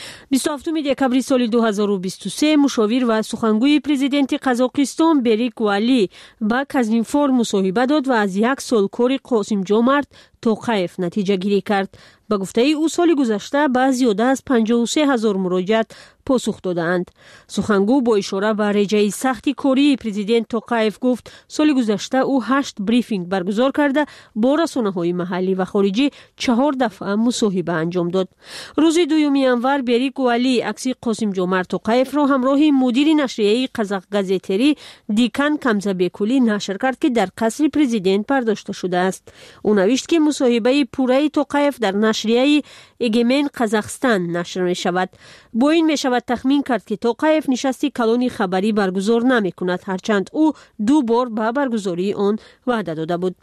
27 دکبر سال 2023 مشاور و سخنگوی پرزیدنت قزاقستان بریک والی با کازینفور مصاحبه داد و از یک سال کار قاسم جمارت توقیف نتیجه گیری کرد. به گفته او سال گذشته به زیاده از 53,000 مراجعت پاسخ دادند. سخنگو با اشاره به رجای سختی کاری پرزیدنت توقیف گفت سال گذشته او 8 بریفینگ برگزار کرده با رسانه‌های محلی و خارجی 4 دفعه مصاحبه انجام داد. روز 2 ینور بریک والی عکس قاسم جمارت توقیف را همراه مدیر نشریه قزاق گازیتری دیکان کمزبکولی نشر کرد که در قصر پرزیدنت برداشته شده است. او نوشت که مصاحبه پوره توقیف در نشریه ایگمن قزاقستان نشر می شود. با این می شود تخمین کرد که توقیف نشستی کلان خبری برگزار نمی کند، هرچند او 2 بار به برگزاری آن وعده داده بود.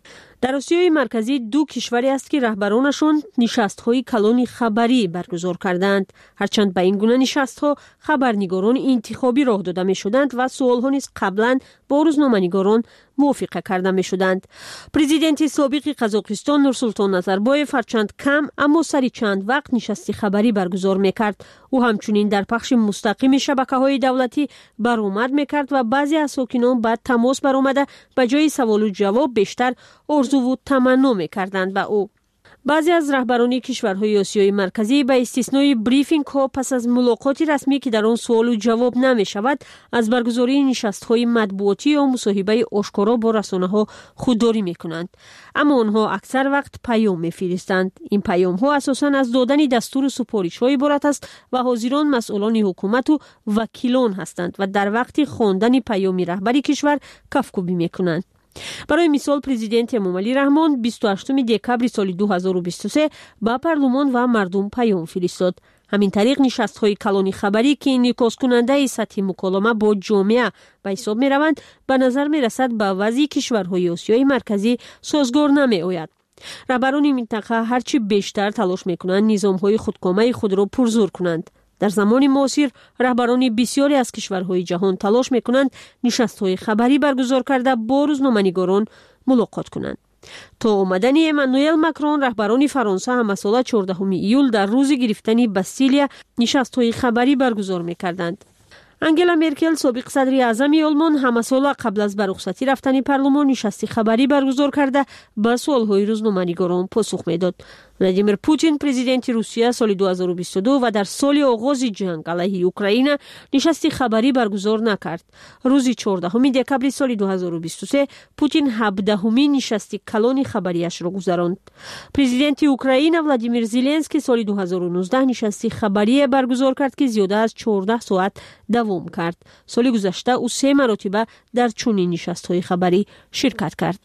در آسیای مرکزی 2 کشوری است که رهبرانشان نشست‌های کلان خبری برگزار کردند، هرچند به این گونه نشست‌ها خبرنگاران انتخابی راه داده می‌شدند و سوال‌ها نیز قبلا با روزنامه‌نگاران موافقه کرده می‌شدند. پرزیدنت سابق قزاقستان نورسولطان نظربایف هرچند کم اما سری چند وقت نشستی خبری برگزار می‌کرد. او همچنین در پخش مستقیم شبکه‌های دولتی برآمد می‌کرد و بعضی از ساکنان بعد تماس برآمده به جای سوال و جواب بیشتر آرزو و تمنا می‌کردند و او بعضی از رهبران کشورهای آسیای مرکزی به استثنای بریفینگ ها پس از ملاقاتی رسمی که در آن سوال و جواب نمی شود از برگزاری نشست های مطبوعاتی یا مصاحبه آشکارا با رسانه ها خودداری می کنند، اما آنها اکثر وقت پیام می فرستند. این پیام ها اساساً از دادن دستور سفارش های عبارت است و حاضران مسئولان حکومت و وکیلان هستند و در وقت خواندن پیام رهبر کشور کفکوبی می کنند. برای مثال پرزیدنت امامعلی رحمان 28 دکبر سال 2023 با پارلمان و مردم پیام فرستاد. همین طریق نشست‌های کلان خبری که انعکاس کننده سطح مکالمه با جامعه به حساب می‌روند به نظر می‌رسد با وضع کشورهای آسیای مرکزی سازگار نمی‌آید. رهبران منطقه هرچی بیشتر تلاش می‌کنند نظام‌های خودکامه خود را پرزور کنند. در زمان معاصر رهبران بسیاری از کشورهای جهان تلاش می‌کنند نشست‌های خبری برگزار کرده با روزنامه‌نگاران ملاقات کنند. تا آمدن امانوئل ماکرون رهبران فرانسه هم سال 14 ایول در روز گرفتن باستیلیا نشست‌های خبری برگزار می‌کردند. انگلا مرکل سابق صدر اعظم آلمان هم سال قبل از بررخصتی رفتن پارلمان نشستی خبری برگزار کرده به سوال‌های روزنامه‌نگاران پاسخ می‌داد. ولادیمیر پوتین پرزیدنت روسیه سال 2022 و در سال آغاز جنگ علیه اوکراین نشستی خبری برگزار نکرد. روز 14 دکبر سال 2023 پوتین 17مین نشستی کلان خبریش را گذراند. پرزیدنت اوکراین ولادیمیر زلنسکی سال 2019 نشستی خبری برگزار کرد که زیاده از 14 ساعت دوام کرد. سال گذشته او 3 مرتبه در چنین نشست‌های خبری شرکت کرد.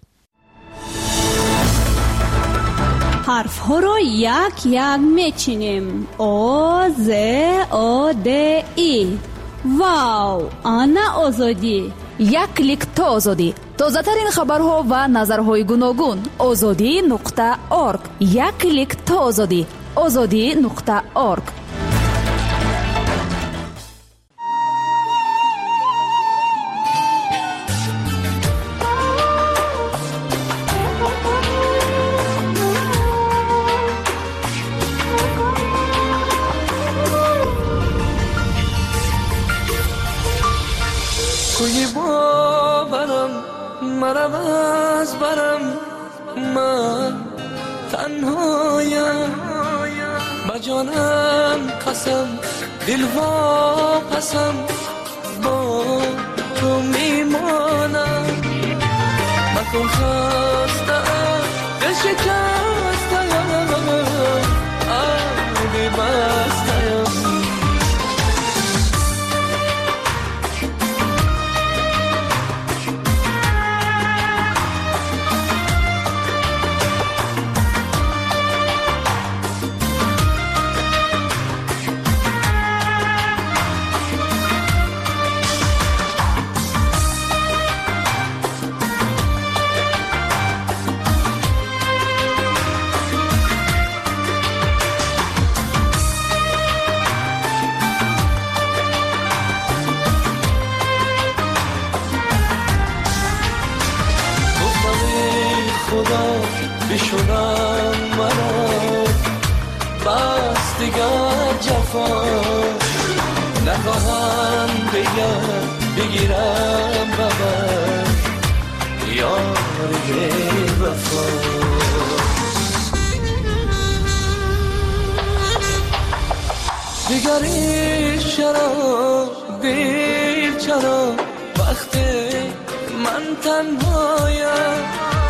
حرف ها را یک یک میچینیم. آ ز آ د ای. واو، آن آزادی. یک کلیک تا آزادی. тозатарин хабарҳо ва назарҳои гуногун. озодӣ.орг. як клик то озодӣ. озодӣ.орг. کوی باورم مرم از برم من تنهایم با جانم قسم دل واپسم با تو میمانم مکن خستم دل شکستم آبی بستم بشونم مرا بس دیگر جفا نخواهم بگیرم ببر یاری وفا دیگری چرا دیر چرا وقتی من تنهایم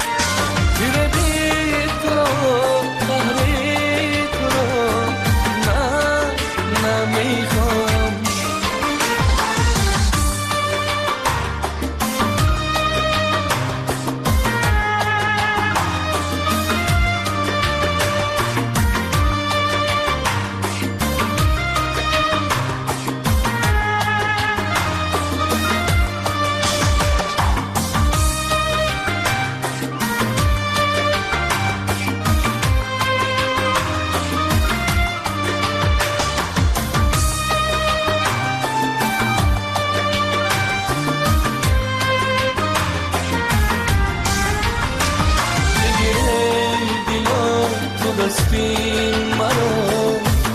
دستین مرا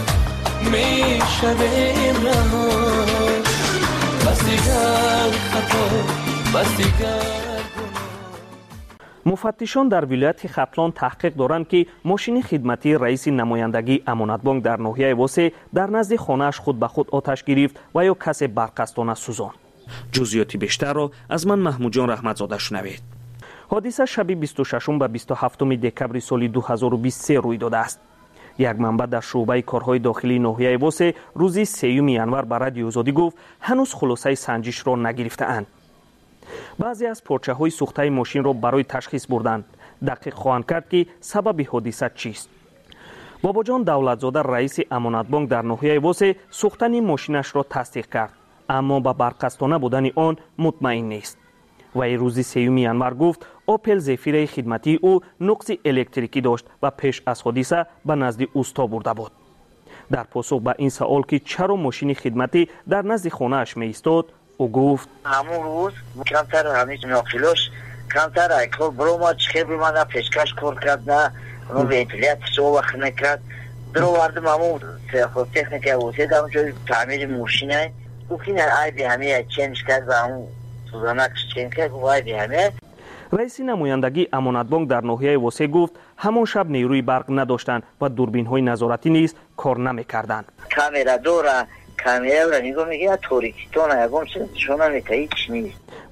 میشویم رها بس دیگر خطا بس دیگر. مفتشان در ولایت ختلان تحقیق دارند که ماشین خدمتی رئیس نمایندگی امانتبانک در ناحیه واسه در نزد خانه‌اش خود به خود آتش گرفت و یا کسی برقصدانه سوزاند. جزئیات بیشتر را از من محمود جان رحمتزاده شنوید. حادثه شب 26 و 27 دکبر سال 2023 روی داده است. یک منبع در شعبه کارهای داخلی ناحیه واسه روز 3 ینور به رادیو آزادی گفت هنوز خلاصه سنجش را نگرفته‌اند. بعضی از پارچه‌های سوخته ماشین را برای تشخیص بردند. دقیق خواهند کرد که سبب حادثه چیست. باباجان دولتزاده رئیس امانتبانک در ناحیه واسه سوختن ماشینش را تصدیق کرد، اما به برقصدانه بودن آن مطمئن نیست. وی روز 3 ینور گفت اوپل زفیر خدمتی او نقص الکتریکی داشت و پیش از حادثه به نزد اوستا برده بود. در پاسخ به این سوال که چرا ماشین خدمتی در نزد خانه اش می ایستاد، او گفت همون روز کمتر همیشه ناخیلوش کمتر ایکل برو ما چه خبر من پیشکش کار کرد نه ونتیلیت سو وقت نکرد درو واردم همون تکنیک اوسی دارم جای تعمیر ماشینه او که نه ای به همه چنج کرد و همون سوزانکش چنج کرد و ای به همه. رئیس نمایندگی امانتبانک در ناحیه واسه گفت همون شب نیروی برق نداشتند و دوربین های نظارتی نیز کار نمیکردند. کامera داره کامera را نگاه میگه تاریکی تو نه یکم شونه میته هیچ نیست.